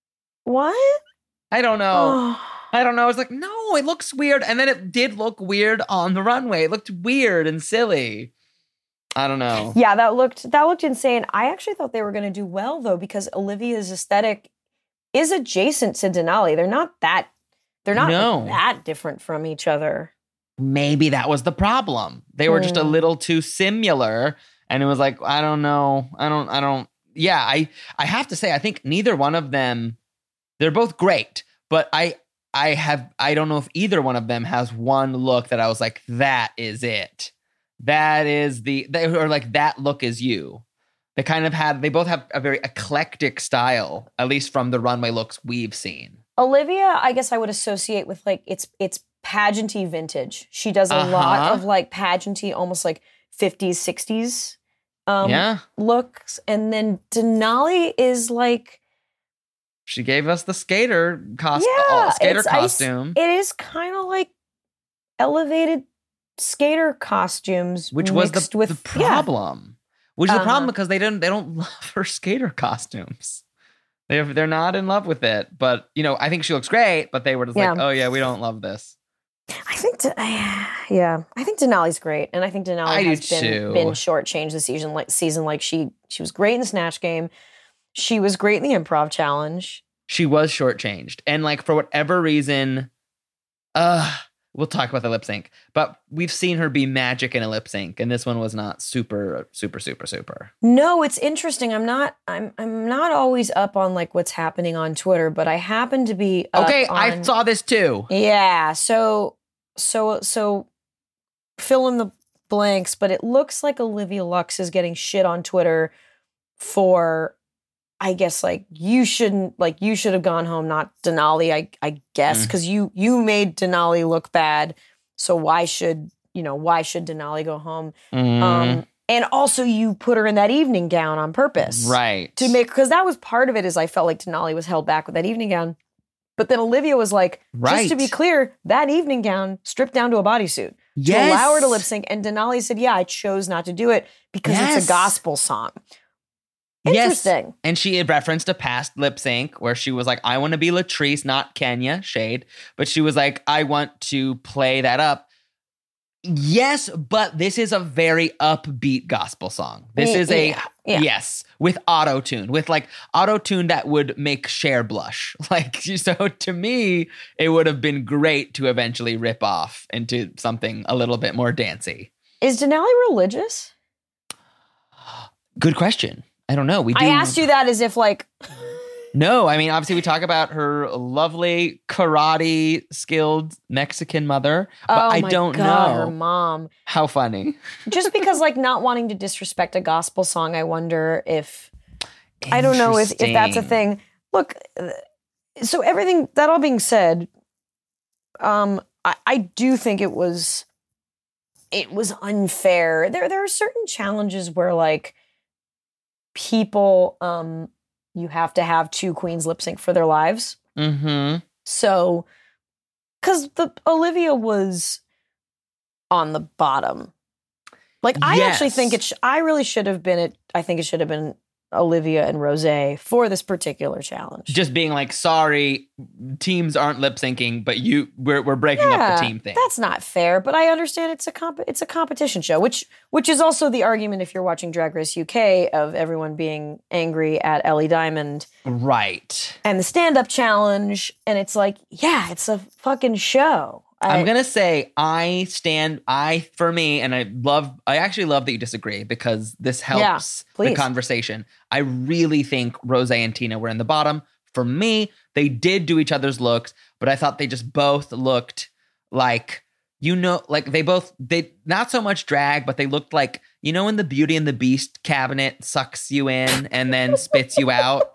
what? I don't know. Oh. I don't know. It's like, no, it looks weird. And then it did look weird on the runway. It looked weird and silly. I don't know. Yeah, that looked that looked insane. I actually thought they were going to do well though, because Olivia's aesthetic is adjacent to Denali. They're not that they're not No. that different from each other. Maybe that was the problem. They were just a Hmm. little too similar. And it was like, I don't know. I don't, I don't. Yeah, I, I have to say, I think neither one of them, they're both great. But I, I have, I don't know if either one of them has one look that I was like, that is it. That is the, they, or like that look is you. They kind of had, they both have a very eclectic style, at least from the runway looks we've seen. Olivia, I guess I would associate with like it's it's pageanty vintage. She does a Uh-huh. lot of like pageanty, almost like fifties, sixties um, Yeah. looks. And then Denali is like, She gave us the skater cost, yeah, uh, skater it's ice- costume. It is kind of like elevated skater costumes, Which was the, mixed with, the yeah. problem. Which is the problem Uh-huh. because they didn't they don't love her skater costumes. They're they're not in love with it. But you know, I think she looks great, but they were just like, Yeah. oh yeah, we don't love this. I think, De- yeah, I think Denali's great, and I think Denali I do has been too. been shortchanged this season. Like season, like she she was great in the Snatch Game, she was great in the Improv Challenge. She was shortchanged. And like for whatever reason, uh we'll talk about the lip sync. But we've seen her be magic in a lip sync, and this one was not super, super, super, super. No, it's interesting. I'm not. I'm. I'm not always up on like what's happening on Twitter, but I happen to be. Up Okay, I on- saw this too. Yeah. So. So. So. Fill in the blanks, but it looks like Olivia Lux is getting shit on Twitter for, I guess, like you shouldn't, like you should have gone home, not Denali. I. I guess Mm. because you you made Denali look bad, so why should you know why should Denali go home? Mm, Um, and also you put her in that evening gown on purpose. right. To make, because that was part of it is I felt like Denali was held back with that evening gown. But then Olivia was like, Right. just to be clear, that evening gown stripped down to a bodysuit to Yes. allow her to lip sync. And Denali said, yeah, I chose not to do it because Yes. it's a gospel song. Yes. Interesting. And she had referenced a past lip sync where she was like, I want to be Latrice, not Kenya, shade. But she was like, I want to play that up. Yes, but this is a very upbeat gospel song. This is a, Yeah, yeah. yes, with auto-tune, with like auto-tune that would make Cher blush. Like, so to me, it would have been great to eventually rip off into something a little bit more dancey. Is Denali religious? Good question. I don't know. We do. I asked you that as if like, No, I mean, obviously we talk about her lovely karate skilled Mexican mother, but oh I my don't God, know her mom. how funny. Just because like not wanting to disrespect a gospel song, I wonder if, I don't know if, if that's a Interesting. thing. Look, uh, so everything, that all being said, um, I, I do think it was, it was unfair. There, there are certain challenges where like people, um, you have to have two queens lip sync for their lives. Mm-hmm. So, because the Olivia was on the bottom. Like, I Yes. actually think it. Sh- I really should have been it. I think it should have been Olivia and Rosé for this particular challenge. Just being like, sorry, teams aren't lip syncing, but you, we're we're breaking up the team thing. That's not fair, but I understand it's a comp- it's a competition show, which which is also the argument if you're watching Drag Race U K of everyone being angry at Ellie Diamond Right. and the stand-up challenge, and it's like, yeah, it's a fucking show. I'm I- gonna say I stand I for me, and I love I actually love that you disagree because this helps the please. conversation. I really think Rosé and Tina were in the bottom. For me, they did do each other's looks, but I thought they just both looked like, you know, like they both they not so much drag, but they looked like, you know, when the Beauty and the Beast cabinet sucks you in and then spits you out.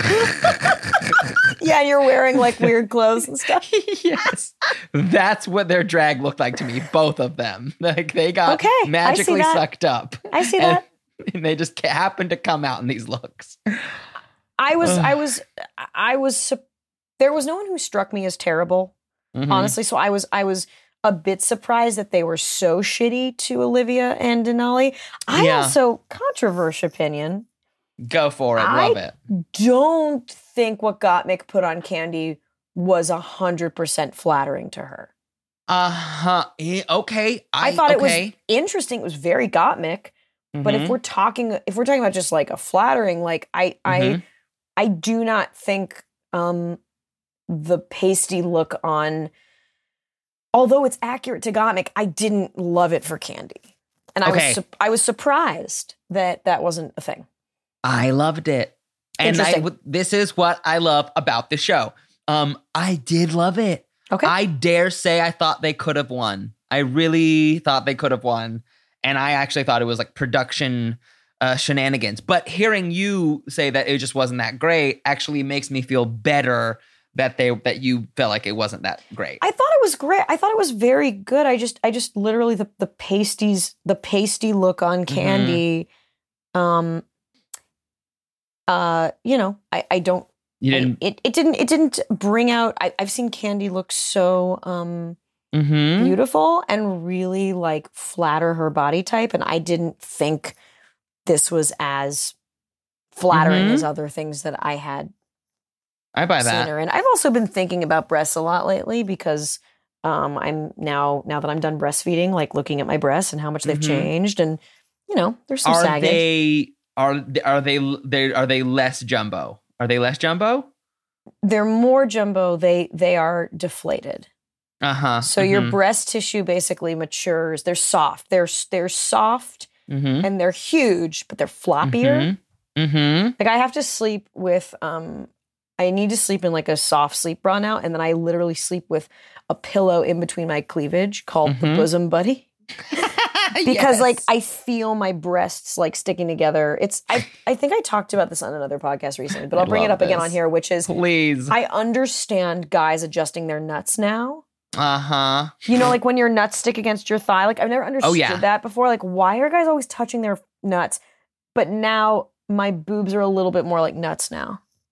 Yeah, you're wearing like weird clothes and stuff. Yes, that's what their drag looked like to me. Both of them, like they got Okay, I see magically that. sucked up. I see and, that. and they just happened to come out in these looks. I was, Ugh. I was, I was. su- There was no one who struck me as terrible, Mhm. honestly. So I was, I was a bit surprised that they were so shitty to Olivia and Denali. I Yeah. also, controversial opinion, Go for it, I- love it. don't think what Gottmik put on Candy was a hundred percent flattering to her. Uh huh. Okay, I, I, thought okay. it was interesting. It was very Gottmik. But if Mhm. we're talking, if we're talking about just like a flattering, like I, Mhm. I, I do not think um, the pasty look on, although it's accurate to Gottmik, I didn't love it for Candy, and I Okay. was, su- I was surprised that that wasn't a thing. I loved it. And I, Interesting. w- this is what I love about the show. Um, I did love it. Okay, I dare say I thought they could have won. I really thought they could have won. And I actually thought it was like production uh, shenanigans. But hearing you say that it just wasn't that great actually makes me feel better that they that you felt like it wasn't that great. I thought it was great. I thought it was very good. I just, I just literally the the pasties, the pasty look on Candy. Um, uh, you know, I, I don't. you I- didn't. it, it didn't. It didn't bring out. I, I've seen Candy look so um Mm-hmm. beautiful and really like flatter her body type, and I didn't think this was as flattering Mhm. as other things that I had I buy seen that. her in. I've also been thinking about breasts a lot lately because um, I'm now now that I'm done breastfeeding, like looking at my breasts and how much they've Mhm. changed, and you know, there's some Are sagging. they are are they they are they less jumbo? Are they less jumbo? They're more jumbo. They they are deflated. Uh huh. So your breast tissue basically matures. They're soft. They're they're soft mm-hmm. and they're huge, but they're floppier. Mm-hmm. Like I have to sleep with um I need to sleep in like a soft sleep bra now, and then I literally sleep with a pillow in between my cleavage called the Mhm. bosom buddy. Because like I feel my breasts like sticking together. It's I I think I talked about this on another podcast recently, but I I'll bring it love up again this. on here, which is please. I understand guys adjusting their nuts now. Uh huh. You know, like when your nuts stick against your thigh. Like I've never understood Oh, yeah. that before. Like, why are guys always touching their nuts? But now my boobs are a little bit more like nuts now.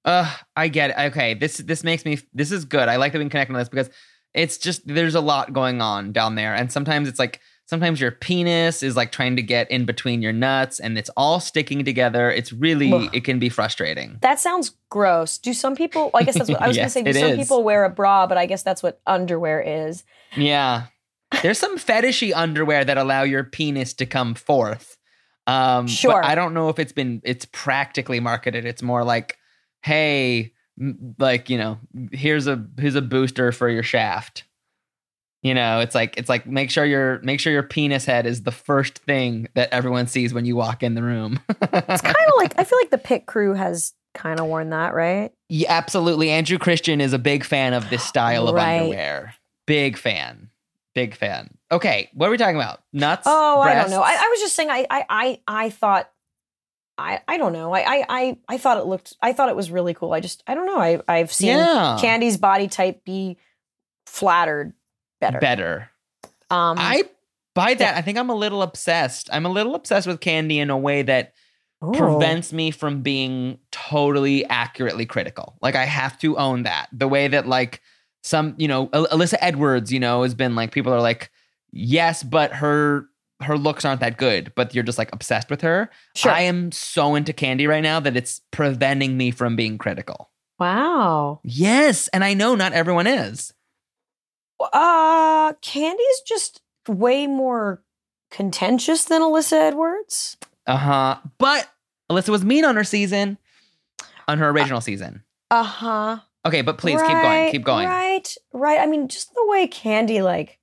Uh, I get it. Okay, this this makes me. This is good. I like that we can connect on this because it's just there's a lot going on down there, and sometimes it's like sometimes your penis is like trying to get in between your nuts, and it's all sticking together. It's really Ugh. it can be frustrating. That sounds gross. Do some people? I guess that's what I was Yes, going to say. Do it some is. people wear a bra? But I guess that's what underwear is. Yeah, there's some fetishy underwear that allow your penis to come forth. Um, Sure. But I don't know if it's been it's practically marketed. It's more like, hey, m- like you know, here's a here's a booster for your shaft. You know, it's like it's like make sure your make sure your penis head is the first thing that everyone sees when you walk in the room. It's kind of like I feel like the Pit Crew has kind of worn that, right? Yeah, absolutely. Andrew Christian is a big fan of this style of Right. underwear. Big fan. Big fan. Okay, what are we talking about? Nuts? Oh, I don't know. I, breasts? I was just saying. I, I, I, I thought. I, I don't know. I, I, I, I thought it looked. I thought it was really cool. I just. I don't know. I, I've seen Yeah. Candy's body type be flattered better. Better. Um, I buy that. yeah. I think I'm a little obsessed. I'm a little obsessed with Candy in a way that ooh. prevents me from being totally accurately critical. Like I have to own that. The way that like some, you know, Al- Alyssa Edwards, you know, has been like people are like, yes, but her her looks aren't that good, but you're just like obsessed with her. Sure. I am so into Candy right now that it's preventing me from being critical. Wow. Yes, and I know not everyone is. Uh, Candy's just way more contentious than Alyssa Edwards. Uh-huh. But Alyssa was mean on her season, on her original season. Uh huh. Okay, but please keep going. Keep going. Right, right. I mean, just the way Candy, like,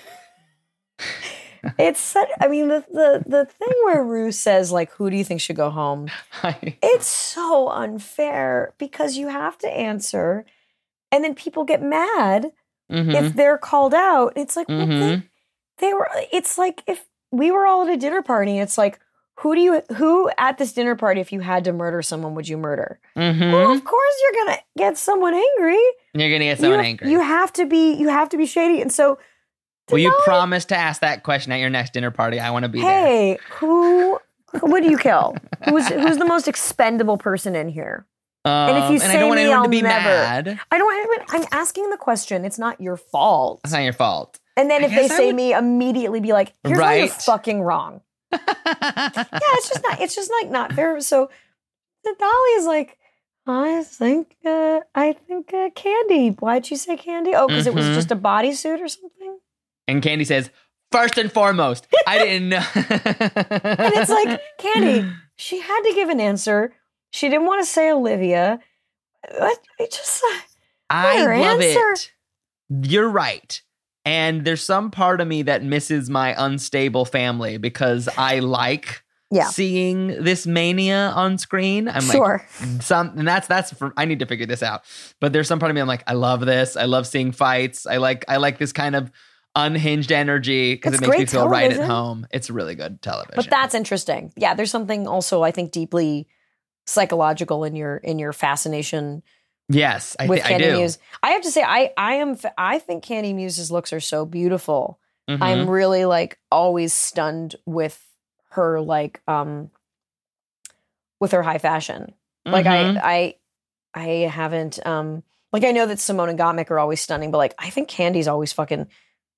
it's such, I mean, the, the, the thing where Rue says, like, who do you think should go home? It's so unfair because you have to answer and then people get mad Mhm. if they're called out. It's like, what the, Mhm. they were, it's like if we were all at a dinner party, it's like, who do you, who at this dinner party, if you had to murder someone, would you murder? Mhm. Well, of course you're going to get someone angry. You're gonna get someone you, angry. You have to be, you have to be shady. And so, Will you Denali- promise to ask that question at your next dinner party? I want to be there. hey, who, who would you kill? Who's, who's the most expendable person in here? Um, and if you and say I don't want me, anyone I'll to be never. mad. I don't, I'm asking the question. It's not your fault. That's not your fault. And then I if they guess I say would- me, immediately be like, here's why you're Right. fucking wrong. Yeah, it's just not, it's just like not fair. So the Dolly is like, I think, uh, I think uh, Candy. Why'd you say Candy? Oh, because it was Mhm. just a bodysuit or something? And Candy says, first and foremost, I didn't know. And it's like, Candy, she had to give an answer. She didn't want to say Olivia. What? It just, uh, I her love answer. it. You're right. And there's some part of me that misses my unstable family because I like Yeah. seeing this mania on screen. I'm sure. like, some, and that's that's for, I need to figure this out. But there's some part of me I'm like, I love this. I love seeing fights. I like I like this kind of unhinged energy because It's it makes me great feel right at television. home. It's really good television. But that's interesting. Yeah, there's something also I think deeply psychological in your in your fascination yes, I, with th- I Candy do. Muse. I have to say, I I am f- I think Candy Muse's looks are so beautiful. Mhm. I'm really like always stunned with her like um with her high fashion. Like Mhm. I I I haven't um like I know that Simone and Gottmik are always stunning, but like I think Candy's always fucking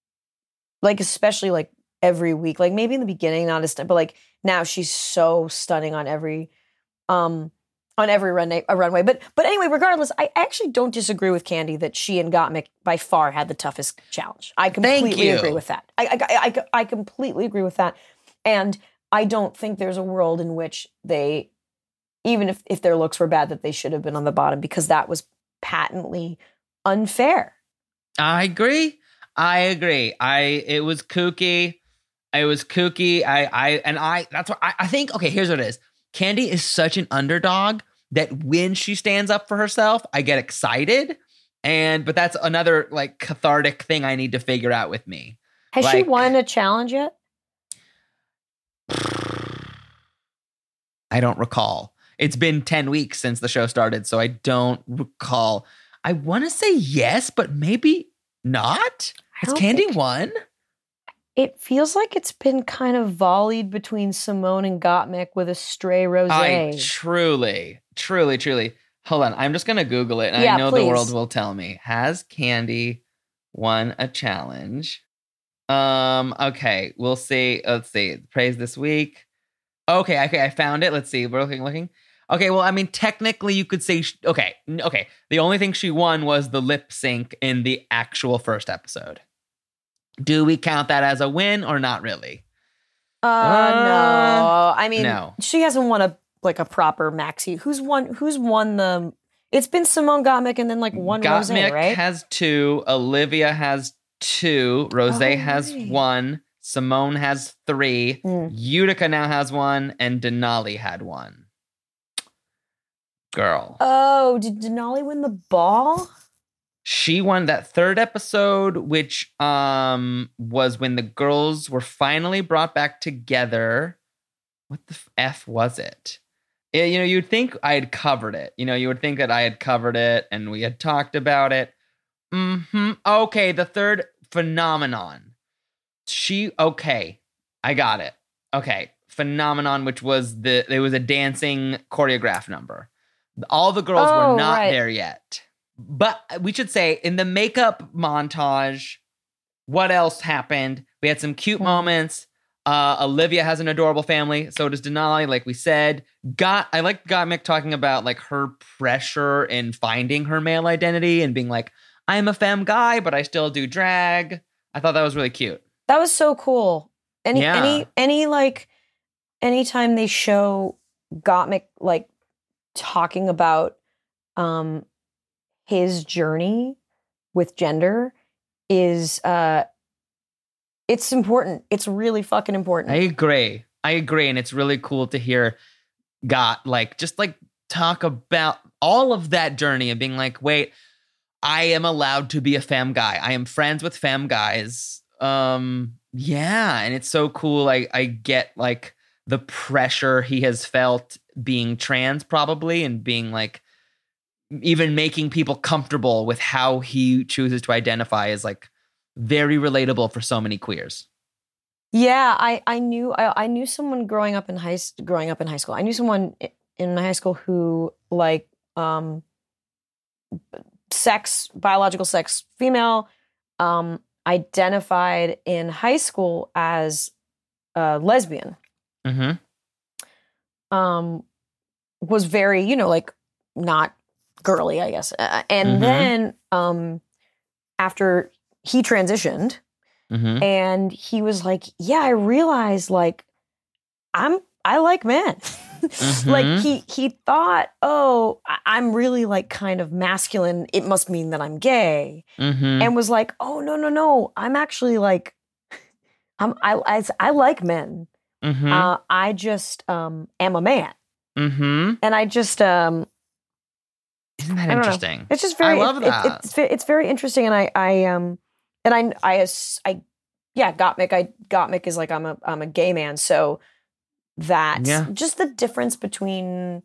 like especially like every week. Like maybe in the beginning not as but like now she's so stunning on every um on every runway a runway. But but anyway, regardless, I actually don't disagree with Candy that she and Gottmik by far had the toughest challenge. I completely you. agree with that. I I, I I I completely agree with that. And I don't think there's a world in which they even if, if their looks were bad, that they should have been on the bottom because that was patently unfair. I agree. I agree. I it was kooky. It was kooky. I I and I that's what I, I think. Okay, here's what it is. Candy is such an underdog that when she stands up for herself, I get excited. And but that's another like cathartic thing I need to figure out with me. Has she Like- won a challenge yet? I don't recall. It's been ten weeks since the show started, so I don't recall. I want to say yes, but maybe not. I Has don't Candy think- won? It feels like it's been kind of volleyed between Simone and Gottmik with a stray rosé. I truly, truly, truly. Hold on. I'm just going to Google it. And Yeah, I know please. the world will tell me. Has Candy won a challenge? Um. Okay. We'll see. Let's see. Praise this week. Okay. Okay. I found it. Let's see. We're looking, looking. Okay. Well, I mean, technically you could say, sh- okay. n- Okay. The only thing she won was the lip sync in the actual first episode. Do we count that as a win or not really? Uh, no. I mean, no. she hasn't won a like a proper maxi. Who's won? Who's won the? It's been Simone Gottmik and then like one Rose, Gottmik right? has two. Olivia has two. Rose Oh, has right. one. Simone has three. Mm. Utica now has one. And Denali had one. Girl. Oh, did Denali win the ball? She won that third episode, which um was when the girls were finally brought back together. What the F was it? Yeah, you know, you'd think I had covered it. You know, you would think that I had covered it and we had talked about it. Mm-hmm. Okay, the third Phenomenon. She, okay, I got it. Okay, Phenomenon, which was the, there was a dancing choreographed number. All the girls Oh, were not right. there yet. But we should say in the makeup montage, what else happened? We had some cute Hmm. moments. Uh, Olivia has an adorable family. So does Denali, like we said. Got I like Gottmik talking about like her pressure in finding her male identity and being like, I'm a femme guy, but I still do drag. I thought that was really cute. That was so cool. Any Yeah. any any like anytime they show Gottmik like talking about um his journey with gender is uh it's important. It's really fucking important. I agree. I agree. And it's really cool to hear Got like just like talk about all of that journey and being like, wait, I am allowed to be a femme guy. I am friends with femme guys. Um, yeah. And it's so cool. I, I get like the pressure he has felt being trans probably and being like, even making people comfortable with how he chooses to identify is like very relatable for so many queers. Yeah, I, I knew I, I knew someone growing up in high s- growing up in high school. I knew someone i- in high school who like um sex biological sex female um identified in high school as a lesbian. Mm-hmm. Um was very, you know, like not girly, I guess. Uh, and Mhm. then um after he transitioned Mm-hmm. and he was like, yeah, I realized like I'm I like men. Like Mhm. he he thought, oh, I- I'm really like kind of masculine. It must mean that I'm gay. Mm-hmm. And was like, oh no, no, no. I'm actually like I'm I I, I like men. Mm-hmm. Uh, I just um am a man. Mm-hmm. And I just um Isn't that I don't know. interesting? It's just very I love it- that. It, it's ve- it's very interesting, and I I um and I I as- I yeah, Gottmik I Gottmik is like I'm a I'm a gay man, so that Yeah. just the difference between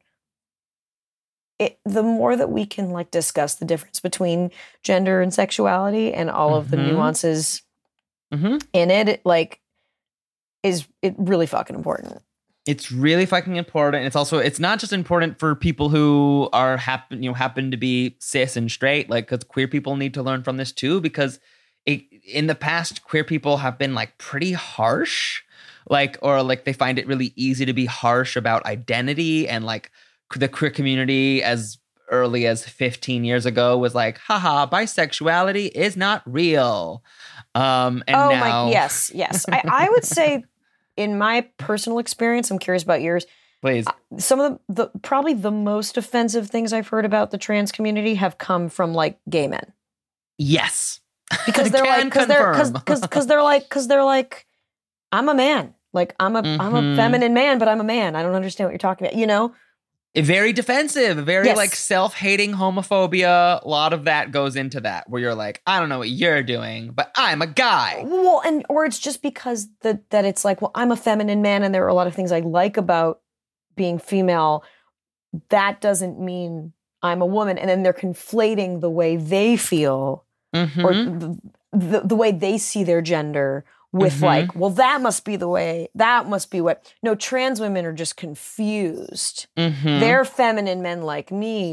it the more that we can like discuss the difference between gender and sexuality and all of the Mhm. nuances Mm-hmm. in it, it like is it really fucking important. It's really fucking important. It's also it's not just important for people who are happen you know happen to be cis and straight, like because queer people need to learn from this too. Because it, in the past, queer people have been like pretty harsh, like or like they find it really easy to be harsh about identity and like the queer community as early as fifteen years ago was like, haha, bisexuality is not real. Um, and oh now, my yes, yes. I, I would say in my personal experience, I'm curious about yours. please. Some of the, the probably the most offensive things I've heard about the trans community have come from like gay men Yes. because they're Can like because they're because confirm. because they're like because they're like I'm a man, like I'm a am a Mhm. feminine man, but I'm a man. I don't understand what you're talking about. You know? Very defensive, very Yes. like self-hating homophobia. A lot of that goes into that where you're like, I don't know what you're doing, but I'm a guy. Well, and or it's just because that that it's like, well, I'm a feminine man, and there are a lot of things I like about being female. That doesn't mean I'm a woman, and then they're conflating the way they feel Mhm. or the, the, the way they see their gender with Mhm. like, well, that must be the way, that must be what. No, trans women are just confused. Mhm. They're feminine men like me,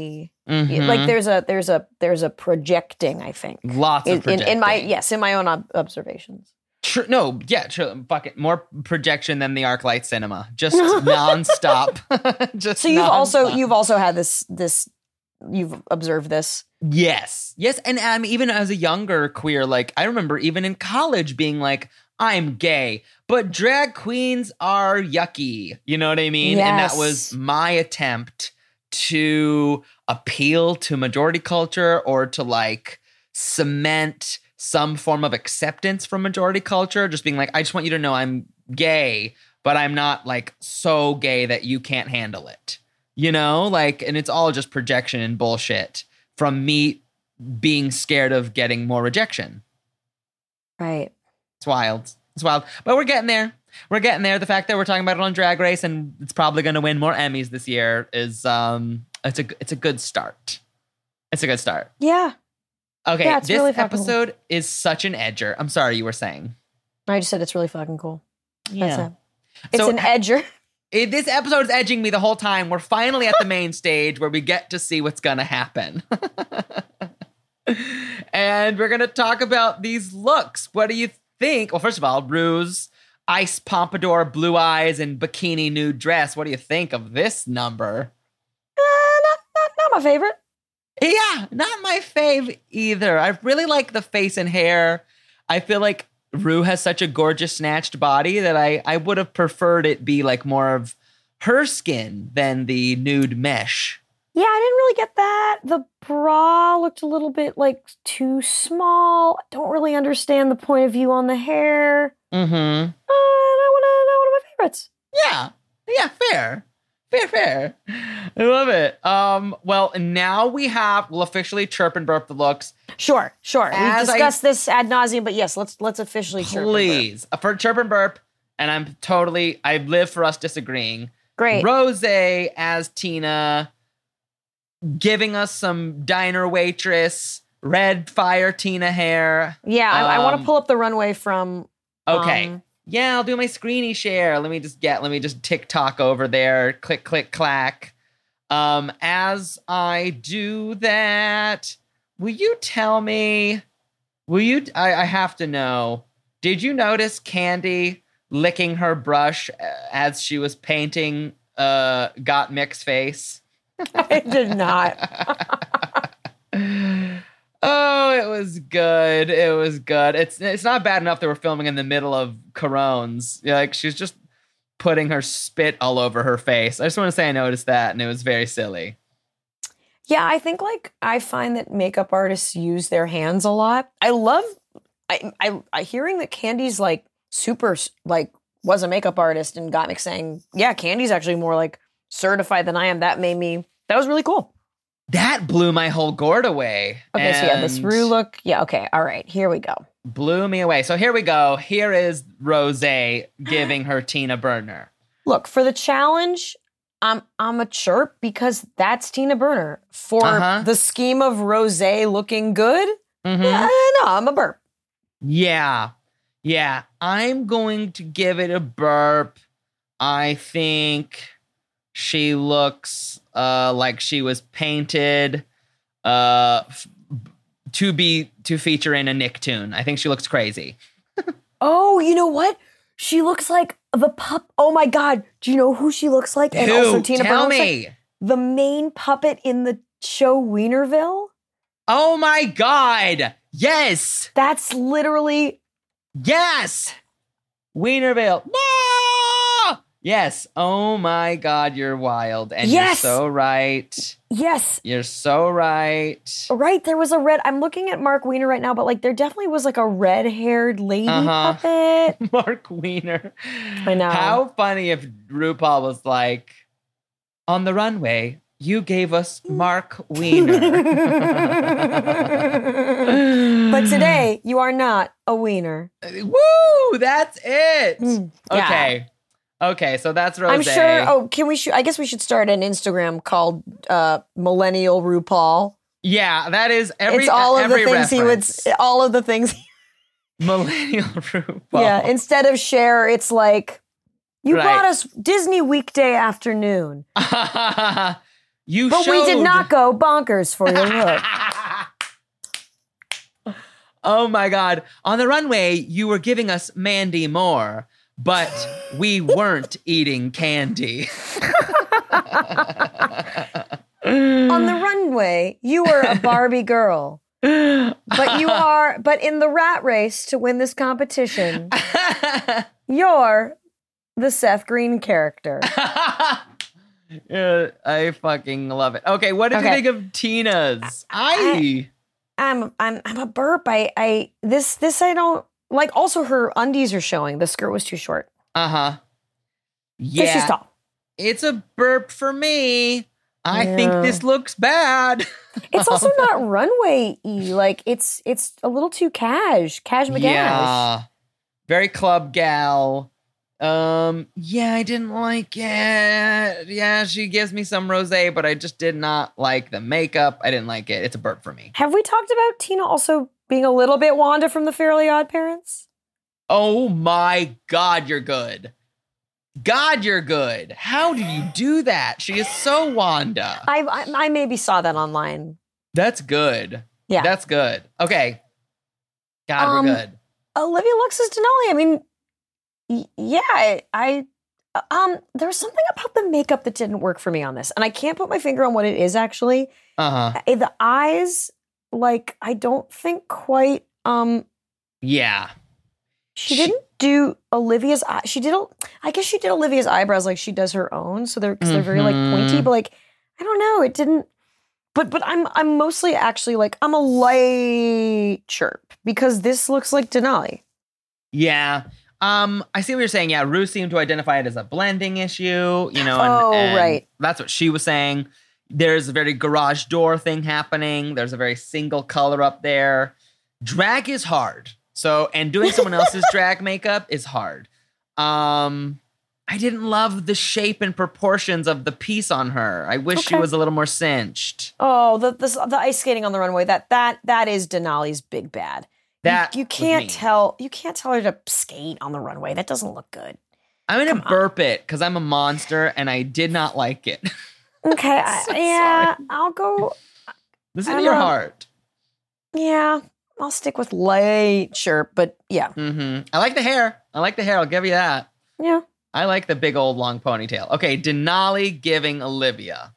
Mhm. Like there's a there's a there's a projecting, I think. Lots of in, in, in my projecting. yes, in my own ob- observations. Tr- no, yeah, true. Fucking more projection than the ArcLight cinema. Just nonstop. Just So you've also nonstop. you've also had this this you've observed this. Yes. Yes. And um, even as a younger queer, like I remember even in college being like, I'm gay, but drag queens are yucky. You know what I mean? And that Yes. was my attempt to appeal to majority culture or to like cement some form of acceptance from majority culture. Just being like, I just want you to know I'm gay, but I'm not like so gay that you can't handle it. You know, like, and it's all just projection and bullshit from me being scared of getting more rejection. Right. It's wild. It's wild. But we're getting there. We're getting there. The fact that we're talking about it on Drag Race and it's probably going to win more Emmys this year is um it's a it's a good start. It's a good start. Yeah. Okay, Yeah, it's this really fucking cool. episode is such an edger. I'm sorry, you were saying. I just said it's really fucking cool. That's Yeah. it. It's So- an edger. It, this episode is edging me the whole time. We're finally at the main stage where we get to see what's going to happen. And we're going to talk about these looks. What do you think? Well, first of all, Rue's ice pompadour, blue eyes, and bikini nude dress. What do you think of this number? Uh, not, not not my favorite. Yeah, not my fave either. I really like the face and hair. I feel like Rue has such a gorgeous snatched body that I, I would have preferred it be like more of her skin than the nude mesh. Yeah, I didn't really get that. The bra looked a little bit like too small. I don't really understand the point of view on the hair. Mm-hmm. Uh, that one, uh, that one of my favorites. Yeah. Yeah, fair. Fair, fair. I love it. Um, well, now we have, we'll officially chirp and burp the looks. Sure, sure. As We've I- discussed this ad nauseum, but yes, let's let's officially chirp and burp. Please. For chirp and burp, and I'm totally, I live for us disagreeing. Great. Rose as Tina, giving us some diner waitress, red fire Tina hair. Yeah, I, I want Um, to pull up the runway from. Okay. um, Yeah, I'll do my screeny share. Let me just get, let me just TikTok over there. Click, click, clack. Um, as I do that, will you tell me, will you, I, I have to know, did you notice Candy licking her brush uh, as she was painting uh, Got Mick's face? I did not. Oh, it was good. It was good. It's it's not bad enough that we're filming in the middle of Corones. Yeah, like she's just putting her spit all over her face. I just want to say I noticed that, and it was very silly. Yeah, I think like I find that makeup artists use their hands a lot. I love I I, I hearing that Candy's like super like was a makeup artist and got me saying, yeah, Candy's actually more like certified than I am. That made me that was really cool. That blew my whole gourd away. Okay, so yeah, this and Rue look. Yeah, okay, all right, here we go. blew me away. So here we go. Here is Rose giving her Tina Burner. Look, for the challenge, I'm I'm a chirp because that's Tina Burner. For Uh-huh. the scheme of Rose looking good, Mhm. uh, no, I'm a burp. Yeah. Yeah. I'm going to give it a burp. I think she looks uh, like she was painted uh, f- to be to feature in a Nicktoon. I think she looks crazy. Oh, you know what? She looks like the pup. Oh my God. Do you know who she looks like? And Who? also Tina Tell Burner looks me. like the main puppet in the show Wienerville. Oh my God. Yes. That's literally Yes. Wienerville. No. Yes. Oh my God. You're wild. And Yes! you're so right. yes. You're so right. Right, there was a red. I'm looking at Mark Wiener right now, but like there definitely was like a red-haired lady Uh-huh. puppet. Mark Wiener. I know. How funny if RuPaul was like, on the runway, you gave us Mark Wiener. But today you are not a wiener. Woo! That's it. Mm, yeah. Okay. Okay, so that's Rose. I'm sure. Oh, can we? Sh- I guess we should start an Instagram called uh, Millennial RuPaul. Yeah, that is every it's all of the every things he would. reference. s- All of the things. Millennial RuPaul. Yeah. Instead of share, it's like you Right. brought us Disney weekday afternoon. You But showed... we did not go bonkers for your look. Oh my God. On the runway, you were giving us Mandy Moore, but we weren't eating candy. On the runway, you were a Barbie girl. But you are, but in the rat race to win this competition, you're the Seth Green character. Yeah, I fucking love it. Okay, what did Okay. you think of Tina's? I, I'm, I'm, I'm a burp. I, I, this, this, I don't like. Also, her undies are showing. The skirt was too short. uh huh. Yeah, she's Yeah, tall. it's a burp for me. I Yeah. think this looks bad. It's also not runway-y. Like it's, it's a little too cash, cash magash. Yeah, very club gal. Um, yeah, I didn't like it. Yeah, she gives me some rosé, but I just did not like the makeup. I didn't like it. It's a burp for me. Have we talked about Tina also being a little bit Wanda from the Fairly Odd Parents? Oh my God, you're good. God, you're good. How did you do that? She is so Wanda. I, I, I maybe saw that online. That's good. Yeah. That's good. Okay. God, Um, we're good. Olivia Lux as Denali. I mean, y- yeah, I, I, um, there was something about the makeup that didn't work for me on this, and I can't put my finger on what it is actually. Uh-huh. Uh, The eyes, like, I don't think quite. Um, Yeah. she She- didn't do Olivia's. eye- She did. a- I guess she did Olivia's eyebrows like she does her own, so they're because they're very like pointy. Mhm. But like, I don't know, it didn't. But but I'm I'm mostly actually like I'm a light chirp because this looks like Denali. Yeah. Um, I see what you're saying. Yeah, Rue seemed to identify it as a blending issue, you know. And, Oh, and right. That's what she was saying. There's a very garage door thing happening. There's a very single color up there. Drag is hard. So, and doing someone else's drag makeup is hard. Um, I didn't love the shape and proportions of the piece on her. I wish she Okay. was a little more cinched. Oh, the, the the ice skating on the runway. That that that is Denali's big bad. You- That you, was can't mean. tell. You can't tell her to skate on the runway. That doesn't look good. I'm gonna Come on. burp it because I'm a monster and I did not like it. Okay, I, So yeah, I'll go. Listen I to don't your know. heart. Yeah, I'll stick with light chirp. But yeah, hmm I like the hair. I like the hair. I'll give you that. yeah. I like the big old long ponytail. Okay, Denali giving Olivia.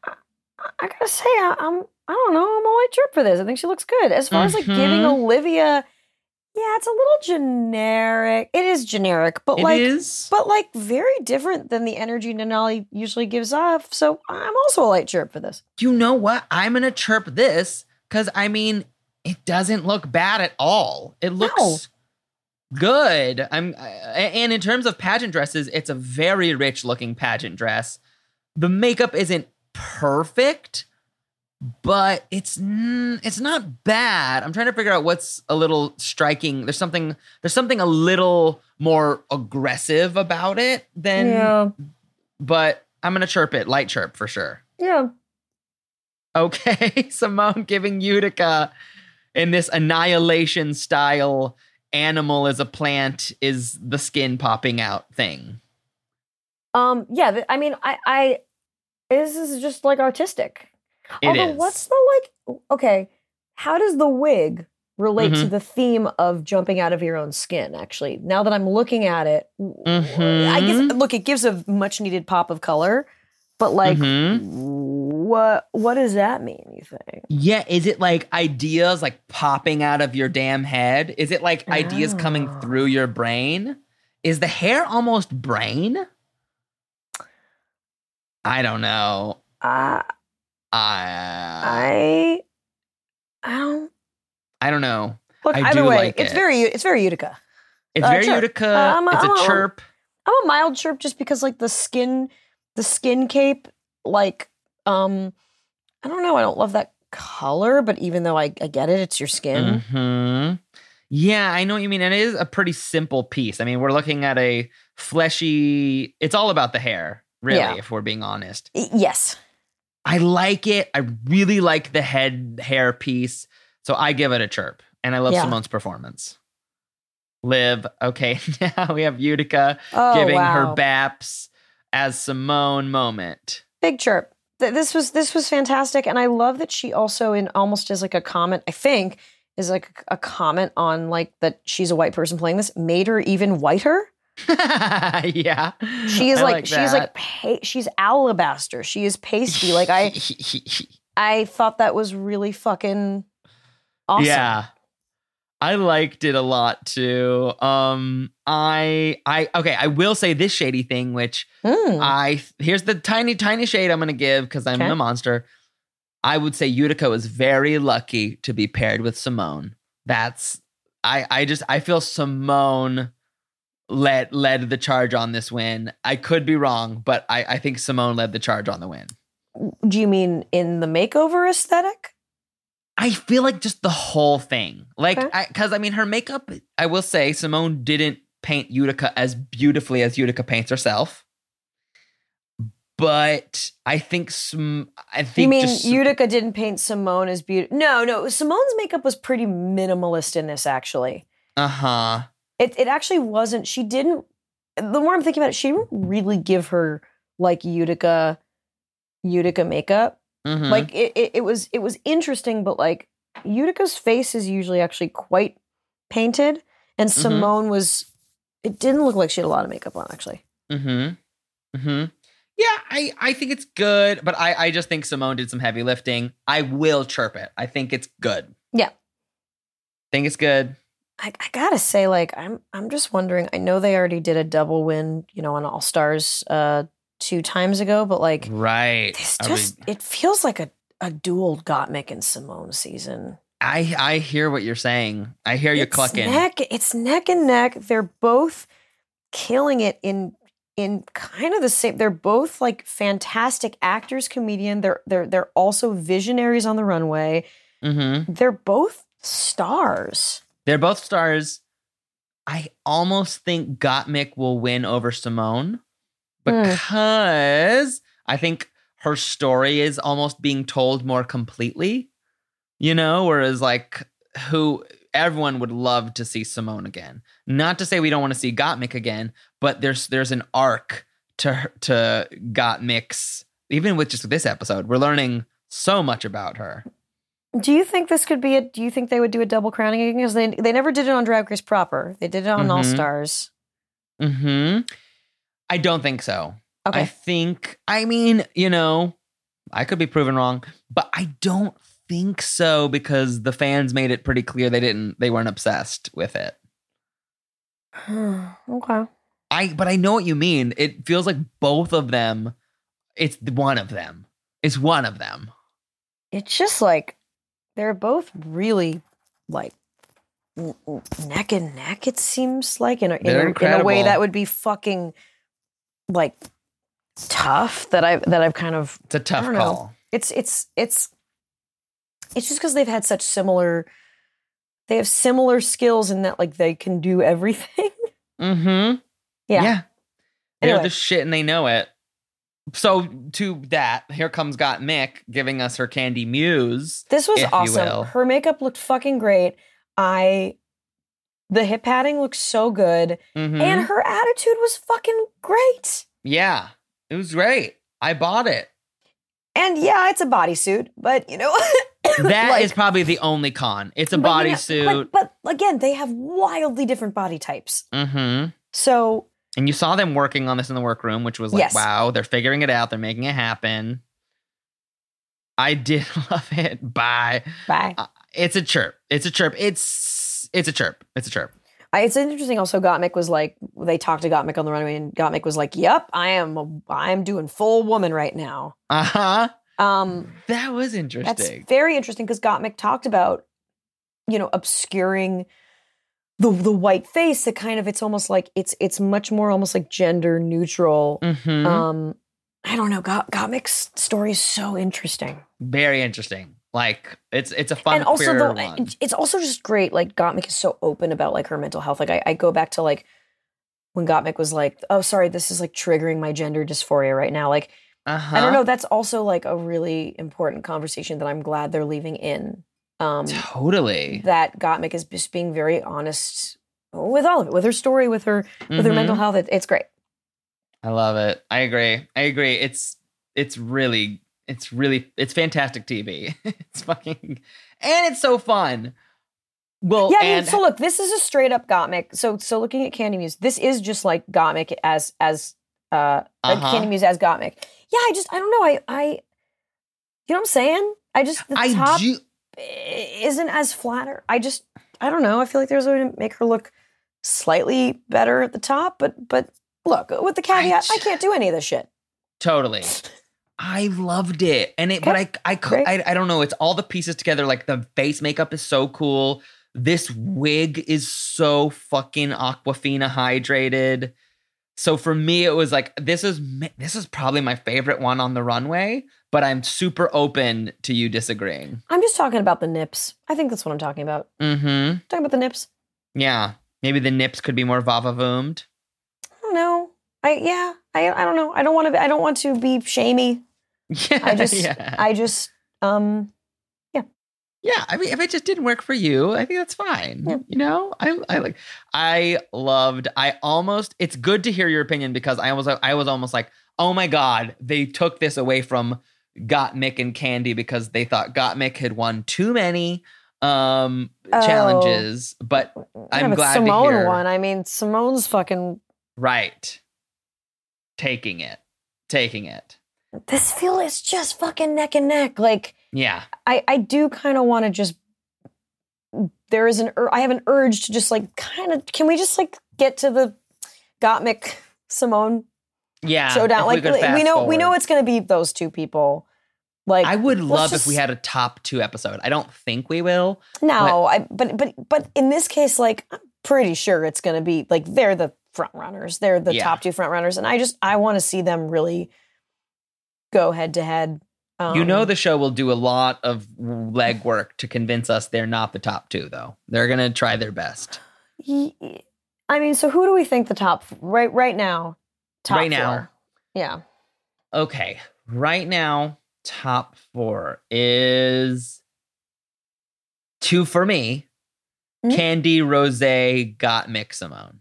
I gotta say, I, I'm. I don't know. I'm a light chirp for this. I think she looks good. As far as like giving Mhm. Olivia, yeah, it's a little generic. It is generic, but It like, is. but like very different than the energy Denali usually gives off. So I'm also a light chirp for this. You know what? I'm gonna chirp this because I mean it doesn't look bad at all. It looks No. good. I'm, I- and in terms of pageant dresses, it's a very rich looking pageant dress. The makeup isn't perfect, but it's mm, it's not bad. I'm trying to figure out what's a little striking. There's something there's something a little more aggressive about it than. yeah, But I'm gonna chirp it, light chirp for sure. yeah. Okay, Simone giving Utica in this annihilation style animal as a plant is the skin popping out thing. Um, yeah. th- I mean, I, I. This is just like artistic. It Although, is. what's the like? Okay, how does the wig relate to Mhm. the theme of jumping out of your own skin? Actually, now that I'm looking at it, w- Mhm. I guess look, it gives a much needed pop of color, but like, Mhm. what what does that mean? You think? Yeah, is it like ideas like popping out of your damn head? Is it like ideas coming Oh. through your brain? Is the hair almost brain? I don't know. Uh, I I I don't I don't know. look. I either do way, like it's it. very it's very Utica. It's Uh, very chirp. Utica. Uh, I'm a- it's a I'm a- chirp. I'm a mild chirp just because like the skin, the skin cape, like um, I don't know. I don't love that color, but even though I, I get it, it's your skin. Hmm. Yeah, I know what you mean. And it is a pretty simple piece. I mean, we're looking at a fleshy, it's all about the hair, really, Yeah. if we're being honest. Y- Yes. I like it. I really like the head hair piece. So I give it a chirp. And I love Yeah. Simone's performance. Liv. Okay, now we have Utica Oh, giving wow. her baps as Simone moment. Big chirp. th- this was this was fantastic, and I love that she also, in almost as like a comment, I think, is like a, a comment on like that she's a white person playing this, made her even whiter. Yeah, She is I like, she's that. like pa- she's alabaster. She is pasty. Like I I thought that was really fucking awesome. Yeah. I liked it a lot too. Um, I, I, okay, I will say this shady thing, which Mm. I, here's the tiny, tiny shade I'm going to give because I'm Okay. the monster. I would say Utica was very lucky to be paired with Simone. That's, I, I just, I feel Simone led, led the charge on this win. I could be wrong, but I, I think Simone led the charge on the win. Do you mean in the makeover aesthetic? I feel like just the whole thing. Like, Okay. I because I mean, her makeup, I will say, Simone didn't paint Utica as beautifully as Utica paints herself. But I think some, I think You mean just, Utica didn't paint Simone as beautiful? No, no. Simone's makeup was pretty minimalist in this, actually. uh-huh. It it actually wasn't. She didn't. The more I'm thinking about it, she didn't really give her like Utica, Utica makeup. Mhm. Like it, it, it was it was interesting, but like Utica's face is usually actually quite painted, and Mm-hmm. Simone was. It didn't look like she had a lot of makeup on, actually. Mm-hmm. Mm-hmm. Yeah, I, I think it's good, but I, I just think Simone did some heavy lifting. I will chirp it. I think it's good. Yeah. Think it's good. I, I gotta say, like, I'm I'm just wondering. I know they already did a double win, you know, on All Stars uh, two times ago, but like, Right. this Are just we- it feels like a a dual Gottmik and Simone season. I I hear what you're saying. I hear you It's clucking. neck. It's neck and neck. They're both killing it in in kind of the same. They're both like fantastic actors, comedian. They're they're they're also visionaries on the runway. Mm-hmm. They're both stars. They're both stars. I almost think Gottmik will win over Simone Hmm. because I think her story is almost being told more completely, you know, whereas like who everyone would love to see Simone again. Not to say we don't want to see Gottmik again, but there's there's an arc to her- to Gottmik's, even with just this episode. We're learning so much about her. Do you think this could be a? Do you think they would do a double crowning again? Because they they never did it on Drag Race proper. They did it on Mhm. All Stars. Hmm. I don't think so. Okay. I think, I mean, you know, I could be proven wrong, but I don't think so because the fans made it pretty clear they didn't, they weren't obsessed with it. Okay. I, but I know what you mean. It feels like both of them, it's one of them. It's one of them. It's just like they're both really like n- n- neck and neck. It seems like in a, in, They're a, in a incredible. way that would be fucking like tough. That I that I've kind of It's a tough I don't know. call. It's it's it's it's just because they've had such similar. They have similar skills in that like they can do everything. Mm-hmm. Yeah. Yeah. They're Anyway. the shit and they know it. So to that, here comes Gottmik giving us her Candy Muse. This was if you awesome. will. Her makeup looked fucking great. I the hip padding looked so good. Mhm. And her attitude was fucking great. Yeah, it was great. I bought it. And yeah, it's a bodysuit, but you know That is like- probably the only con. It's a but, you know, bodysuit. but, but again, they have wildly different body types. Mm-hmm. So And you saw them working on this in the workroom, which was like, Yes. wow, they're figuring it out. They're making it happen. I did love it. Bye. bye. Uh, It's a chirp. It's a chirp. It's it's a chirp. It's a chirp. I, it's interesting. Also, Gottmik was like, they talked to Gottmik on the runway, and Gottmik was like, "Yep, I am. A, I'm doing full woman right now." Uh huh. Um, That was that's interesting. very interesting because Gottmik talked about, you know, obscuring the the white face. That kind of, it's almost like it's it's much more almost like gender neutral. Mm-hmm. Um, I don't know. Got, Gottmik's story is so interesting, Very interesting. Like it's it's a fun and also queer the, one. it's also just great. Like Gottmik is so open about like her mental health. Like I, I go back to like when Gottmik was like, "Oh, sorry, this is like triggering my gender dysphoria right now." Like Uh-huh. I don't know. That's also like a really important conversation that I'm glad they're leaving in. Um, Totally. that Gottmik is just being very honest with all of it, with her story, with her with her Mhm. mental health. It, it's great. I love it. I agree. I agree. It's it's really It's really, it's fantastic T V. It's fucking, and it's so fun. Well, Yeah, I mean, and so look, this is a straight up Gottmik. So so looking at Candy Muse, this is just like Gottmik as as uh, uh Uh-huh. Candy Muse as Gottmik. Yeah, I just I don't know. I I you know what I'm saying? I just the I top do, isn't as flatter. I just I don't know. I feel like there's a way to make her look slightly better at the top, but but look, with the caveat, I, I- can't do any of this shit. totally. I loved it. And it, but I, I, cou- Great. I, I don't know. It's all the pieces together. Like the face makeup is so cool. This wig is so fucking Aquafina hydrated. So for me, it was like, this is, ma- this is probably my favorite one on the runway, but I'm super open to you disagreeing. I'm just talking about the nips. I think that's what I'm talking about. Mm-hmm. Talking about the nips. Yeah. Maybe the nips could be more vava-voomed. I don't know. I yeah. I I don't know. I don't want to. I don't want to be shamey. Yeah. I just. yeah. I just. Um. Yeah, I mean, if it just didn't work for you, I think that's fine. Yeah. You know, I, I like, I loved. I almost. It's good to hear your opinion because I was, I was almost like, oh my god, they took this away from Gottmik and Candy because they thought Gottmik had won too many um Oh. challenges. But I'm yeah, but glad Simone to hear. won. I mean, Simone's fucking. Right, taking it, taking it. This feel is just fucking neck and neck. Like Yeah, I I do kind of want to just. There is an. ur- I have an urge to just like kind of. Can we just like get to the Gottmik Simone yeah. showdown? if Like could we, fast know we know forward. it's going to be those two people. Like I would let's love just- if we had a top two episode. I don't think we will. No, I but but but in this case, like I'm pretty sure it's going to be like they're the front runners. They're the Yeah. top two front runners, and I just I want to see them really go head to head. Um, You know the show will do a lot of legwork to convince us they're not the top two, though. They're gonna try their best. Ye- I mean, so who do we think the top right right now? Top Right now. four. Yeah. Okay, right now, top four is two for me. Mhm. Candy, Rose, Gottmik, Simone.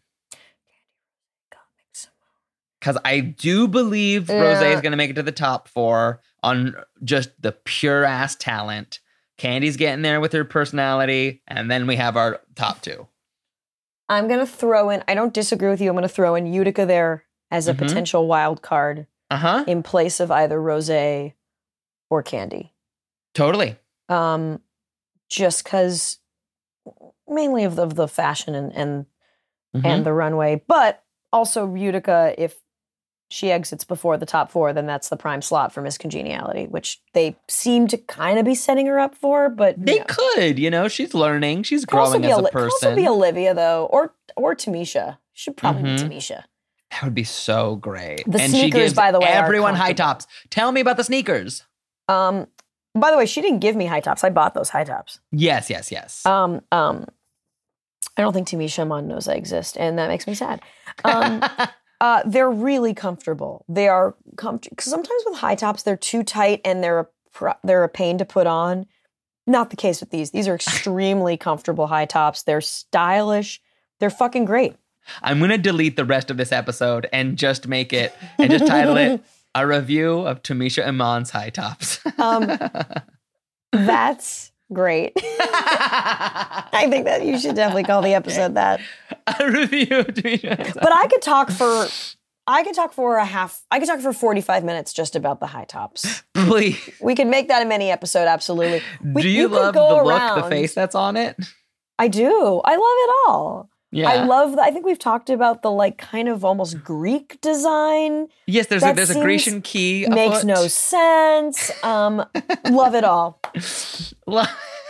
Because I do believe Rose Yeah. is gonna make it to the top four on just the pure ass talent. Candy's getting there with her personality, and then we have our top two. I'm gonna throw in. I don't disagree with you. I'm gonna throw in Utica there as a Mhm. potential wild card Uh huh. in place of either Rose or Candy. Totally. Um, just because mainly of the, of the fashion and and, Mhm. and the runway, but also Utica. If she exits before the top four, then that's the prime slot for Miss Congeniality, which they seem to kind of be setting her up for. But They you know. could, you know, she's learning, she's Could also growing be as a Oli- could also person. be Olivia though, or or Tamisha. Should probably Mhm. be Tamisha. That would be so great. The and she sneakers, gives by the way, are everyone high comfortable. tops. Tell me about the sneakers. Um, by the way, she didn't give me high tops. I bought those high tops. Yes, yes, yes. Um, um, I don't think Tamisha Mon knows I exist, and that makes me sad. Um, uh, they're really comfortable. They are comfortable because sometimes with high tops they're too tight and they're a pro- they're a pain to put on. Not the case with these. These are extremely comfortable high tops. They're stylish. They're fucking great. I'm going to delete the rest of this episode and just make it, and just title it, A Review of Tamisha Iman's High Tops. Um, That's great. I think that you should definitely call the episode that. A Review of Tamisha Iman's High But I could talk for I could talk for a half I could talk for forty-five minutes just about the high tops. Please. We could make that a mini episode, absolutely. We, Do you, could love the go look, the around- face that's on it? I do. I love it all. Yeah. I love the, I think we've talked about the like kind of almost Greek design. yes, there's a, that there's a seems- Grecian key. Makes afoot. no sense. Um love it all. Lo-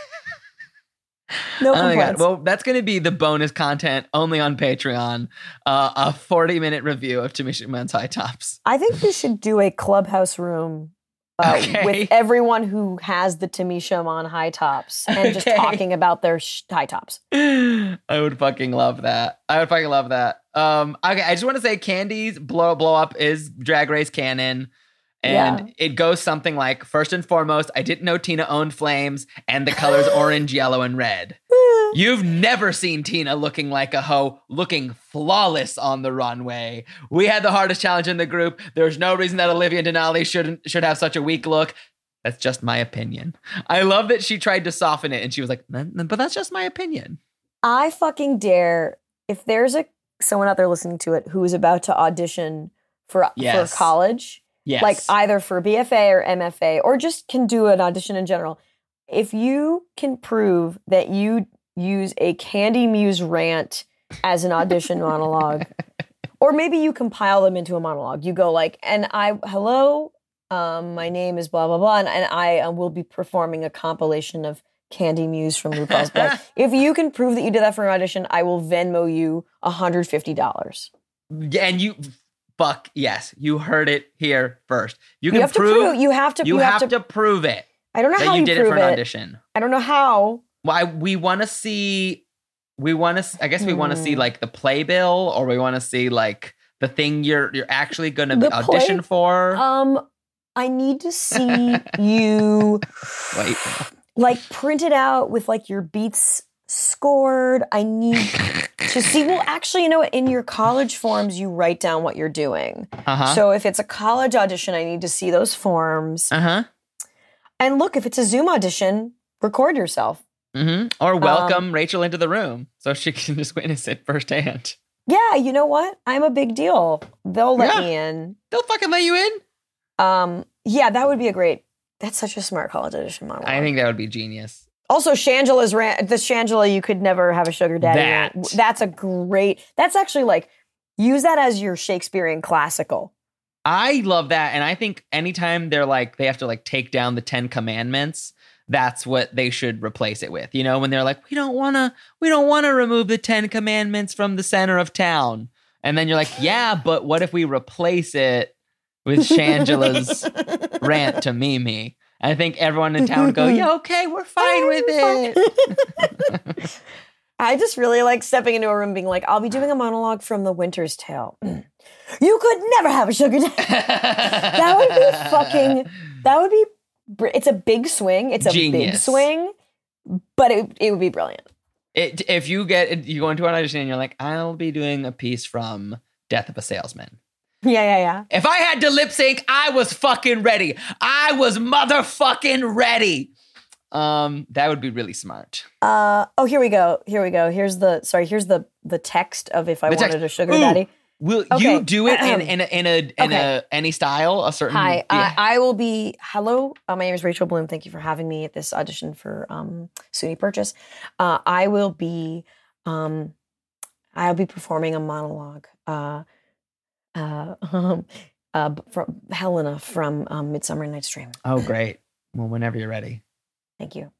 No Oh my god! complaints. Well, that's going to be the bonus content only on Patreon. Uh, a forty minute review of Tamisha Iman's High Tops. I think we should do a clubhouse room uh, Okay. with everyone who has the Tamisha Iman high tops and just Okay. talking about their sh- high tops. I would fucking love that. I would fucking love that. Um, okay, I just want to say, Candy's blow blow up is Drag Race canon. And Yeah. it goes something like, first and foremost, I didn't know Tina owned flames, and the colors orange, yellow, and red. You've never seen Tina looking like a hoe, looking flawless on the runway. We had the hardest challenge in the group. There's no reason that Olivia Denali shouldn't should have such a weak look. That's just my opinion. I love that she tried to soften it and she was like, but that's just my opinion. I fucking dare, if there's a someone out there listening to it who is about to audition for, Yes. for college, Yes. like either for B F A or M F A, or just can do an audition in general, if you can prove that you use a Candy Muse rant as an audition monologue, or maybe you compile them into a monologue. You go like, and I, hello, um, my name is blah, blah, blah, and, and I uh, will be performing a compilation of Candy Muse from RuPaul's Drag. If you can prove that you did that for an audition, I will Venmo you one hundred fifty dollars. And you, fuck, yes, you heard it here first. You can You have to prove, prove, you have to, you, have, to, prove it. I don't know That how you, you did it prove for an it. audition. I don't know how. Well, I, we want to see, we want to, I guess we want to see Hmm. like the playbill, or we want to see like the thing you're you're actually going to The play- audition for. Um, I need to see you Wait. like print it out with like your beats scored. I need to see. Well, actually, you know what? In your college forms, you write down what you're doing. Uh-huh. So if it's a college audition, I need to see those forms. Uh-huh. And look, if it's a Zoom audition, record yourself. Mm-hmm. Or welcome Um, Rachel into the room so she can just witness it firsthand. Yeah, you know what? I'm a big deal. They'll let Yeah. me in. They'll fucking let you in. Um, yeah, that would be a great. That's such a smart college audition monologue. I think that would be genius. Also, Shangela's rant. The Shangela, you could never have a sugar daddy. That. rant. That's a great. That's actually like use that as your Shakespearean classical. I love that. And I think anytime they're like, they have to like take down the Ten Commandments, that's what they should replace it with. You know, when they're like, we don't want to, we don't want to remove the Ten Commandments from the center of town. And then you're like, yeah, but what if we replace it with Shangela's rant to Mimi? I think everyone in town would go, yeah, okay, we're fine with it. I just really like stepping into a room being like, I'll be doing a monologue from The Winter's Tale. You could never have a sugar daddy. That would be fucking, that would be, br- it's a big swing. It's a big Genius. swing, but it, it would be brilliant. It, if you get, you go into an audition and you're like, I'll be doing a piece from Death of a Salesman. Yeah, yeah, yeah. If I had to lip sync, I was fucking ready. I was motherfucking ready. Um, that would be really smart. Uh, oh, here we go. Here we go. Here's the, sorry, here's the the text of if I The text. wanted a sugar Ooh, daddy. Will Okay. you do it in, in a in a in Okay. a any style? A certain Hi, yeah. I, I will be. Hello, uh, my name is Rachel Bloom. Thank you for having me at this audition for um, SUNY Purchase. Uh, I will be. Um, I'll be performing a monologue. Uh, uh, um, uh, from Helena from um, Midsummer Night's Dream. Oh, great. Well, whenever you're ready. Thank you.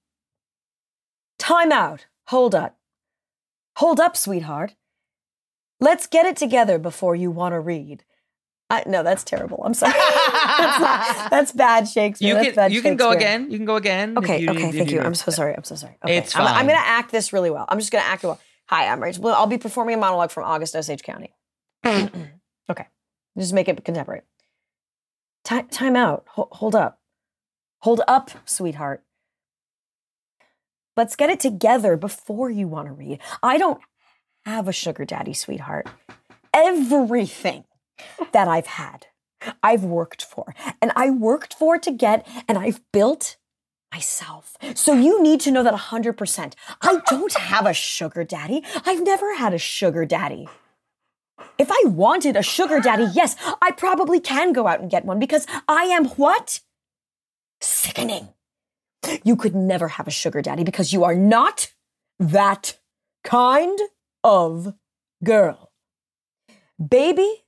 Time out. Hold up. Hold up, sweetheart. Let's get it together before you want to read. I, no, that's terrible. I'm sorry. that's, not, that's bad Shakespeare. You That's can bad you can go Shakespeare. again. You can go again. if Okay, you okay, need- thank you. need- I'm so sorry. I'm so sorry. Okay. It's I'm, I'm fine. going to act this really well. I'm just going to act it well. Hi, I'm Rachel Bloom. I'll be performing a monologue from August Osage County. Okay, just make it contemporary. Time, time out. Ho- hold up. Hold up, sweetheart. Let's get it together before you want to read. I don't have a sugar daddy, sweetheart. Everything that I've had, I've worked for. And I worked for to get, and I've built myself. So you need to know that one hundred percent. I don't have a sugar daddy. I've never had a sugar daddy. If I wanted a sugar daddy, yes, I probably can go out and get one because I am what? Sickening. You could never have a sugar daddy because you are not that kind of girl. Baby,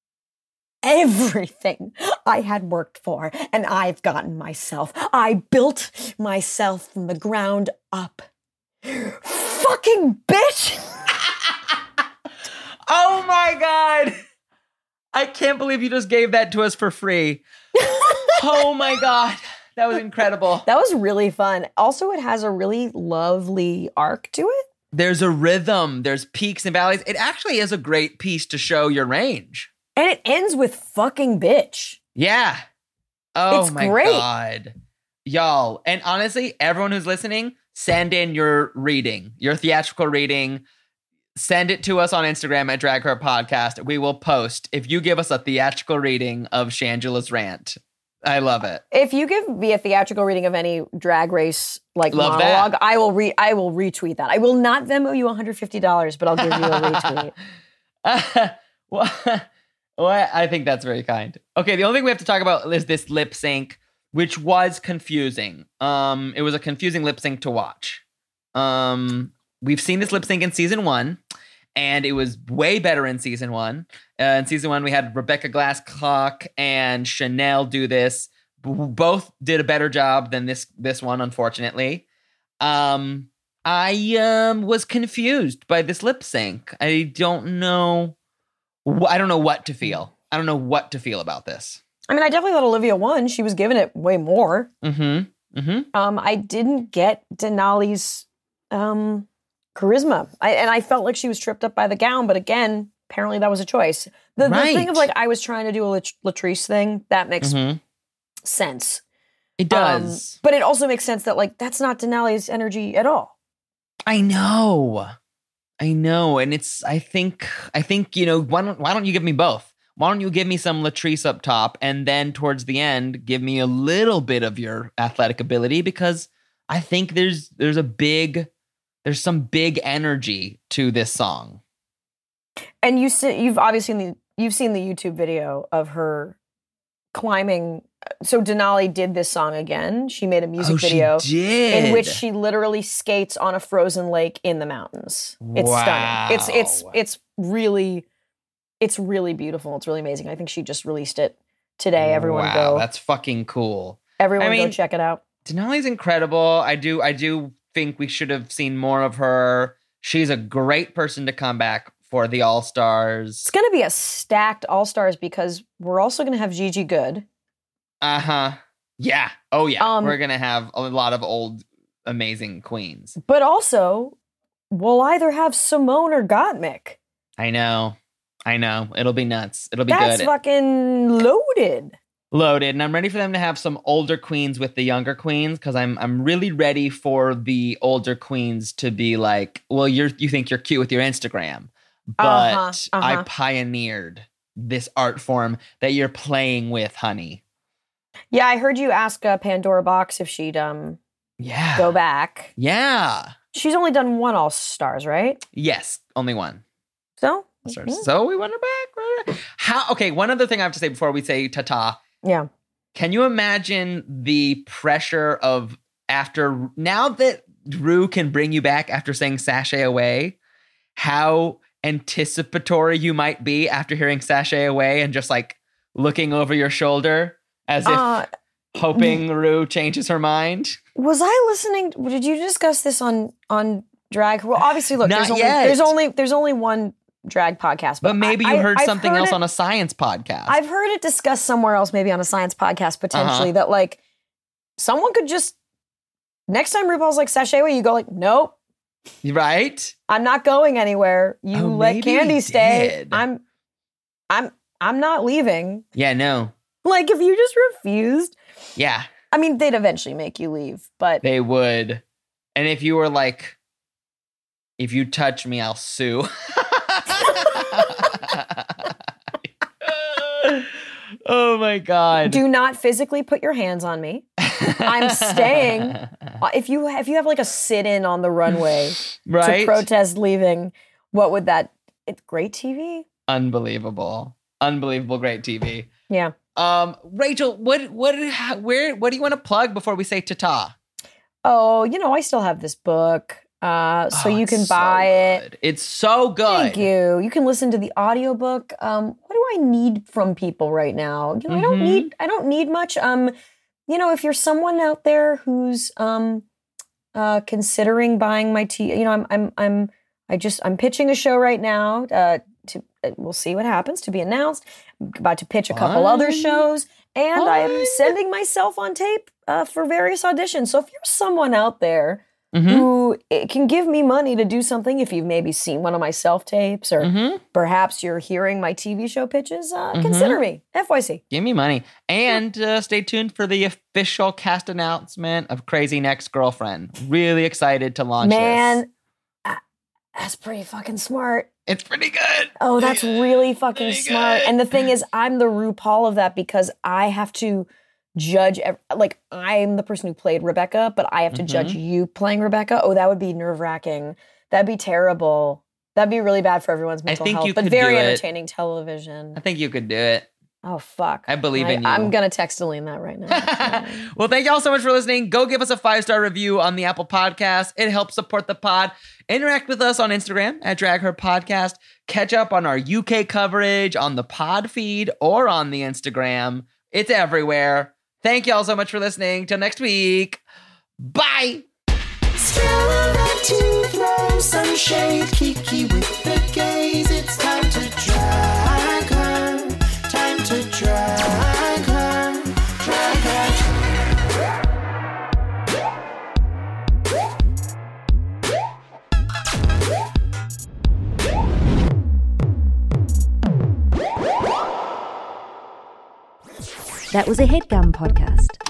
everything I had worked for and I've gotten myself. I built myself from the ground up. Fucking bitch! Oh my God. I can't believe you just gave that to us for free. Oh my God. That was incredible. That was really fun. Also, it has a really lovely arc to it. There's a rhythm. There's peaks and valleys. It actually is a great piece to show your range. And it ends with fucking bitch. Yeah. Oh It's my great. God. Y'all. And honestly, everyone who's listening, send in your reading, your theatrical reading. Send it to us on Instagram at Drag Her Podcast. We will post if you give us a theatrical reading of Shangela's rant. I love it. If you give me a theatrical reading of any Drag Race like Love monologue, that. I will re I will retweet that. I will not Venmo you one hundred fifty dollars, but I'll give you a retweet. Uh, well, well, I think that's very kind. Okay, the only thing we have to talk about is this lip sync, which was confusing. Um, it was a confusing lip sync to watch. Um, we've seen this lip sync in season one, and it was way better in season one. Uh, in season one, we had Rebecca Glasscock and Chanel do this. B- both did a better job than this this one, unfortunately. Um, I um, was confused by this lip sync. I don't know. wh- I don't know what to feel. I don't know what to feel about this. I mean, I definitely thought Olivia won. She was giving it way more. Mm-hmm. Mm-hmm. Um, I didn't get Denali's um, charisma. I, and I felt like she was tripped up by the gown, but again, apparently that was a choice. The, Right. the thing of like, I was trying to do a Lat- Latrice thing, that makes Mm-hmm. sense. It does. Um, but it also makes sense that like, that's not Denali's energy at all. I know. I know. And it's, I think, I think, you know, why don't, why don't you give me both? Why don't you give me some Latrice up top and then towards the end, give me a little bit of your athletic ability? Because I think there's, there's a big, there's some big energy to this song. And you see, you've obviously seen the, you've seen the YouTube video of her climbing. So Denali did this song again. She made a music Oh, video she did. in which she literally skates on a frozen lake in the mountains. It's stunning. It's it's Wow. it's really it's really beautiful. It's really amazing. I think she just released it today. Everyone wow, go. that's fucking cool. Everyone I mean, go check it out. Denali's incredible. I do I do think we should have seen more of her. She's a great person to come back for the All-Stars. It's going to be a stacked All-Stars because we're also going to have Gigi Good. Uh-huh. Yeah. Oh yeah. Um, We're going to have a lot of old amazing queens. But also, we'll either have Simone or Gottmik. I know. I know. It'll be nuts. It'll be That's good. fucking loaded. Loaded, and I'm ready for them to have some older queens with the younger queens because I'm I'm really ready for the older queens to be like, well, you're you think you're cute with your Instagram, but Uh-huh, uh-huh. I pioneered this art form that you're playing with, honey. Yeah, I heard you ask uh, Pandora Box if she'd um Yeah. go back. Yeah. She's only done one All Stars, right? Yes. Only one. So, So, so we want her back. How? Okay. One other thing I have to say before we say ta-ta. yeah. Can you imagine the pressure of after now that Rue can bring you back after saying sashay away, how anticipatory you might be after hearing sashay away and just like looking over your shoulder as if Uh, hoping Rue changes her mind? was I listening? Did you discuss this on on drag? Well, obviously, look, Not there's only, yet. there's only there's only one drag podcast, But maybe I- you I- heard I've something heard else it- on a science podcast. I've heard it discussed somewhere else, maybe on a science podcast potentially, Uh-huh. that like someone could just next time RuPaul's like sashay away, you go like, nope, right? I'm not going anywhere. You Oh, let maybe we Candy stay. did. I'm, I'm, I'm not leaving. Yeah, no. Like if you just refused, Yeah, I mean, they'd eventually make you leave, but they would. And if you were like, if you touch me, I'll sue. Oh my God. do not physically put your hands on me. I'm staying. Uh, If you if you have like a sit-in on the runway Right? to protest leaving, what would that? It's great T V. Unbelievable. Unbelievable great T V. Yeah. Um, Rachel, what what where what do you want to plug before we say ta-ta? Oh, you know, I still have this book. Uh, so Oh, you it's can so buy it. good. It's so good. Thank you. You can listen to the audiobook. Um, what do I need from people right now? You know, I don't Mhm. need I don't need much. Um, you know, if you're someone out there who's um uh considering buying my tea, you know, I'm I'm I'm I just I'm pitching a show right now. Uh to uh, we'll see what happens, to be announced. I'm about to pitch a couple Fun. other shows, and I'm Fun. sending myself on tape uh, for various auditions. So if you're someone out there Mm-hmm. who it can give me money to do something. If you've maybe seen one of my self-tapes or Mm-hmm. perhaps you're hearing my T V show pitches, uh, Mhm. consider me. F Y C. Give me money. And uh, stay tuned for the official cast announcement of Crazy Next Girlfriend. Really excited to launch this. Man, uh, that's pretty fucking smart. It's pretty good. Oh, that's really fucking Pretty smart. good. And the thing is, I'm the RuPaul of that because I have to judge, ev- like, I'm the person who played Rebecca, but I have to judge Mm-hmm. you playing Rebecca. Oh, that would be nerve-wracking. That'd be terrible. That'd be really bad for everyone's mental think health, you but could very do it. entertaining television. I think you could do it. Oh, fuck. I believe I, in you. I'm going to text Aline that right now. Well, thank y'all so much for listening. Go give us a five-star review on the Apple Podcast. It helps support the pod. Interact with us on Instagram at Drag Her Podcast. Catch up on our U K coverage on the pod feed or on the Instagram. It's everywhere. Thank y'all so much for listening. Till next week. Bye. Stella like to throw some shade. Kiki with the gaze. It's time to drag her. Time to drag her. Drag her. That was a HeadGum podcast.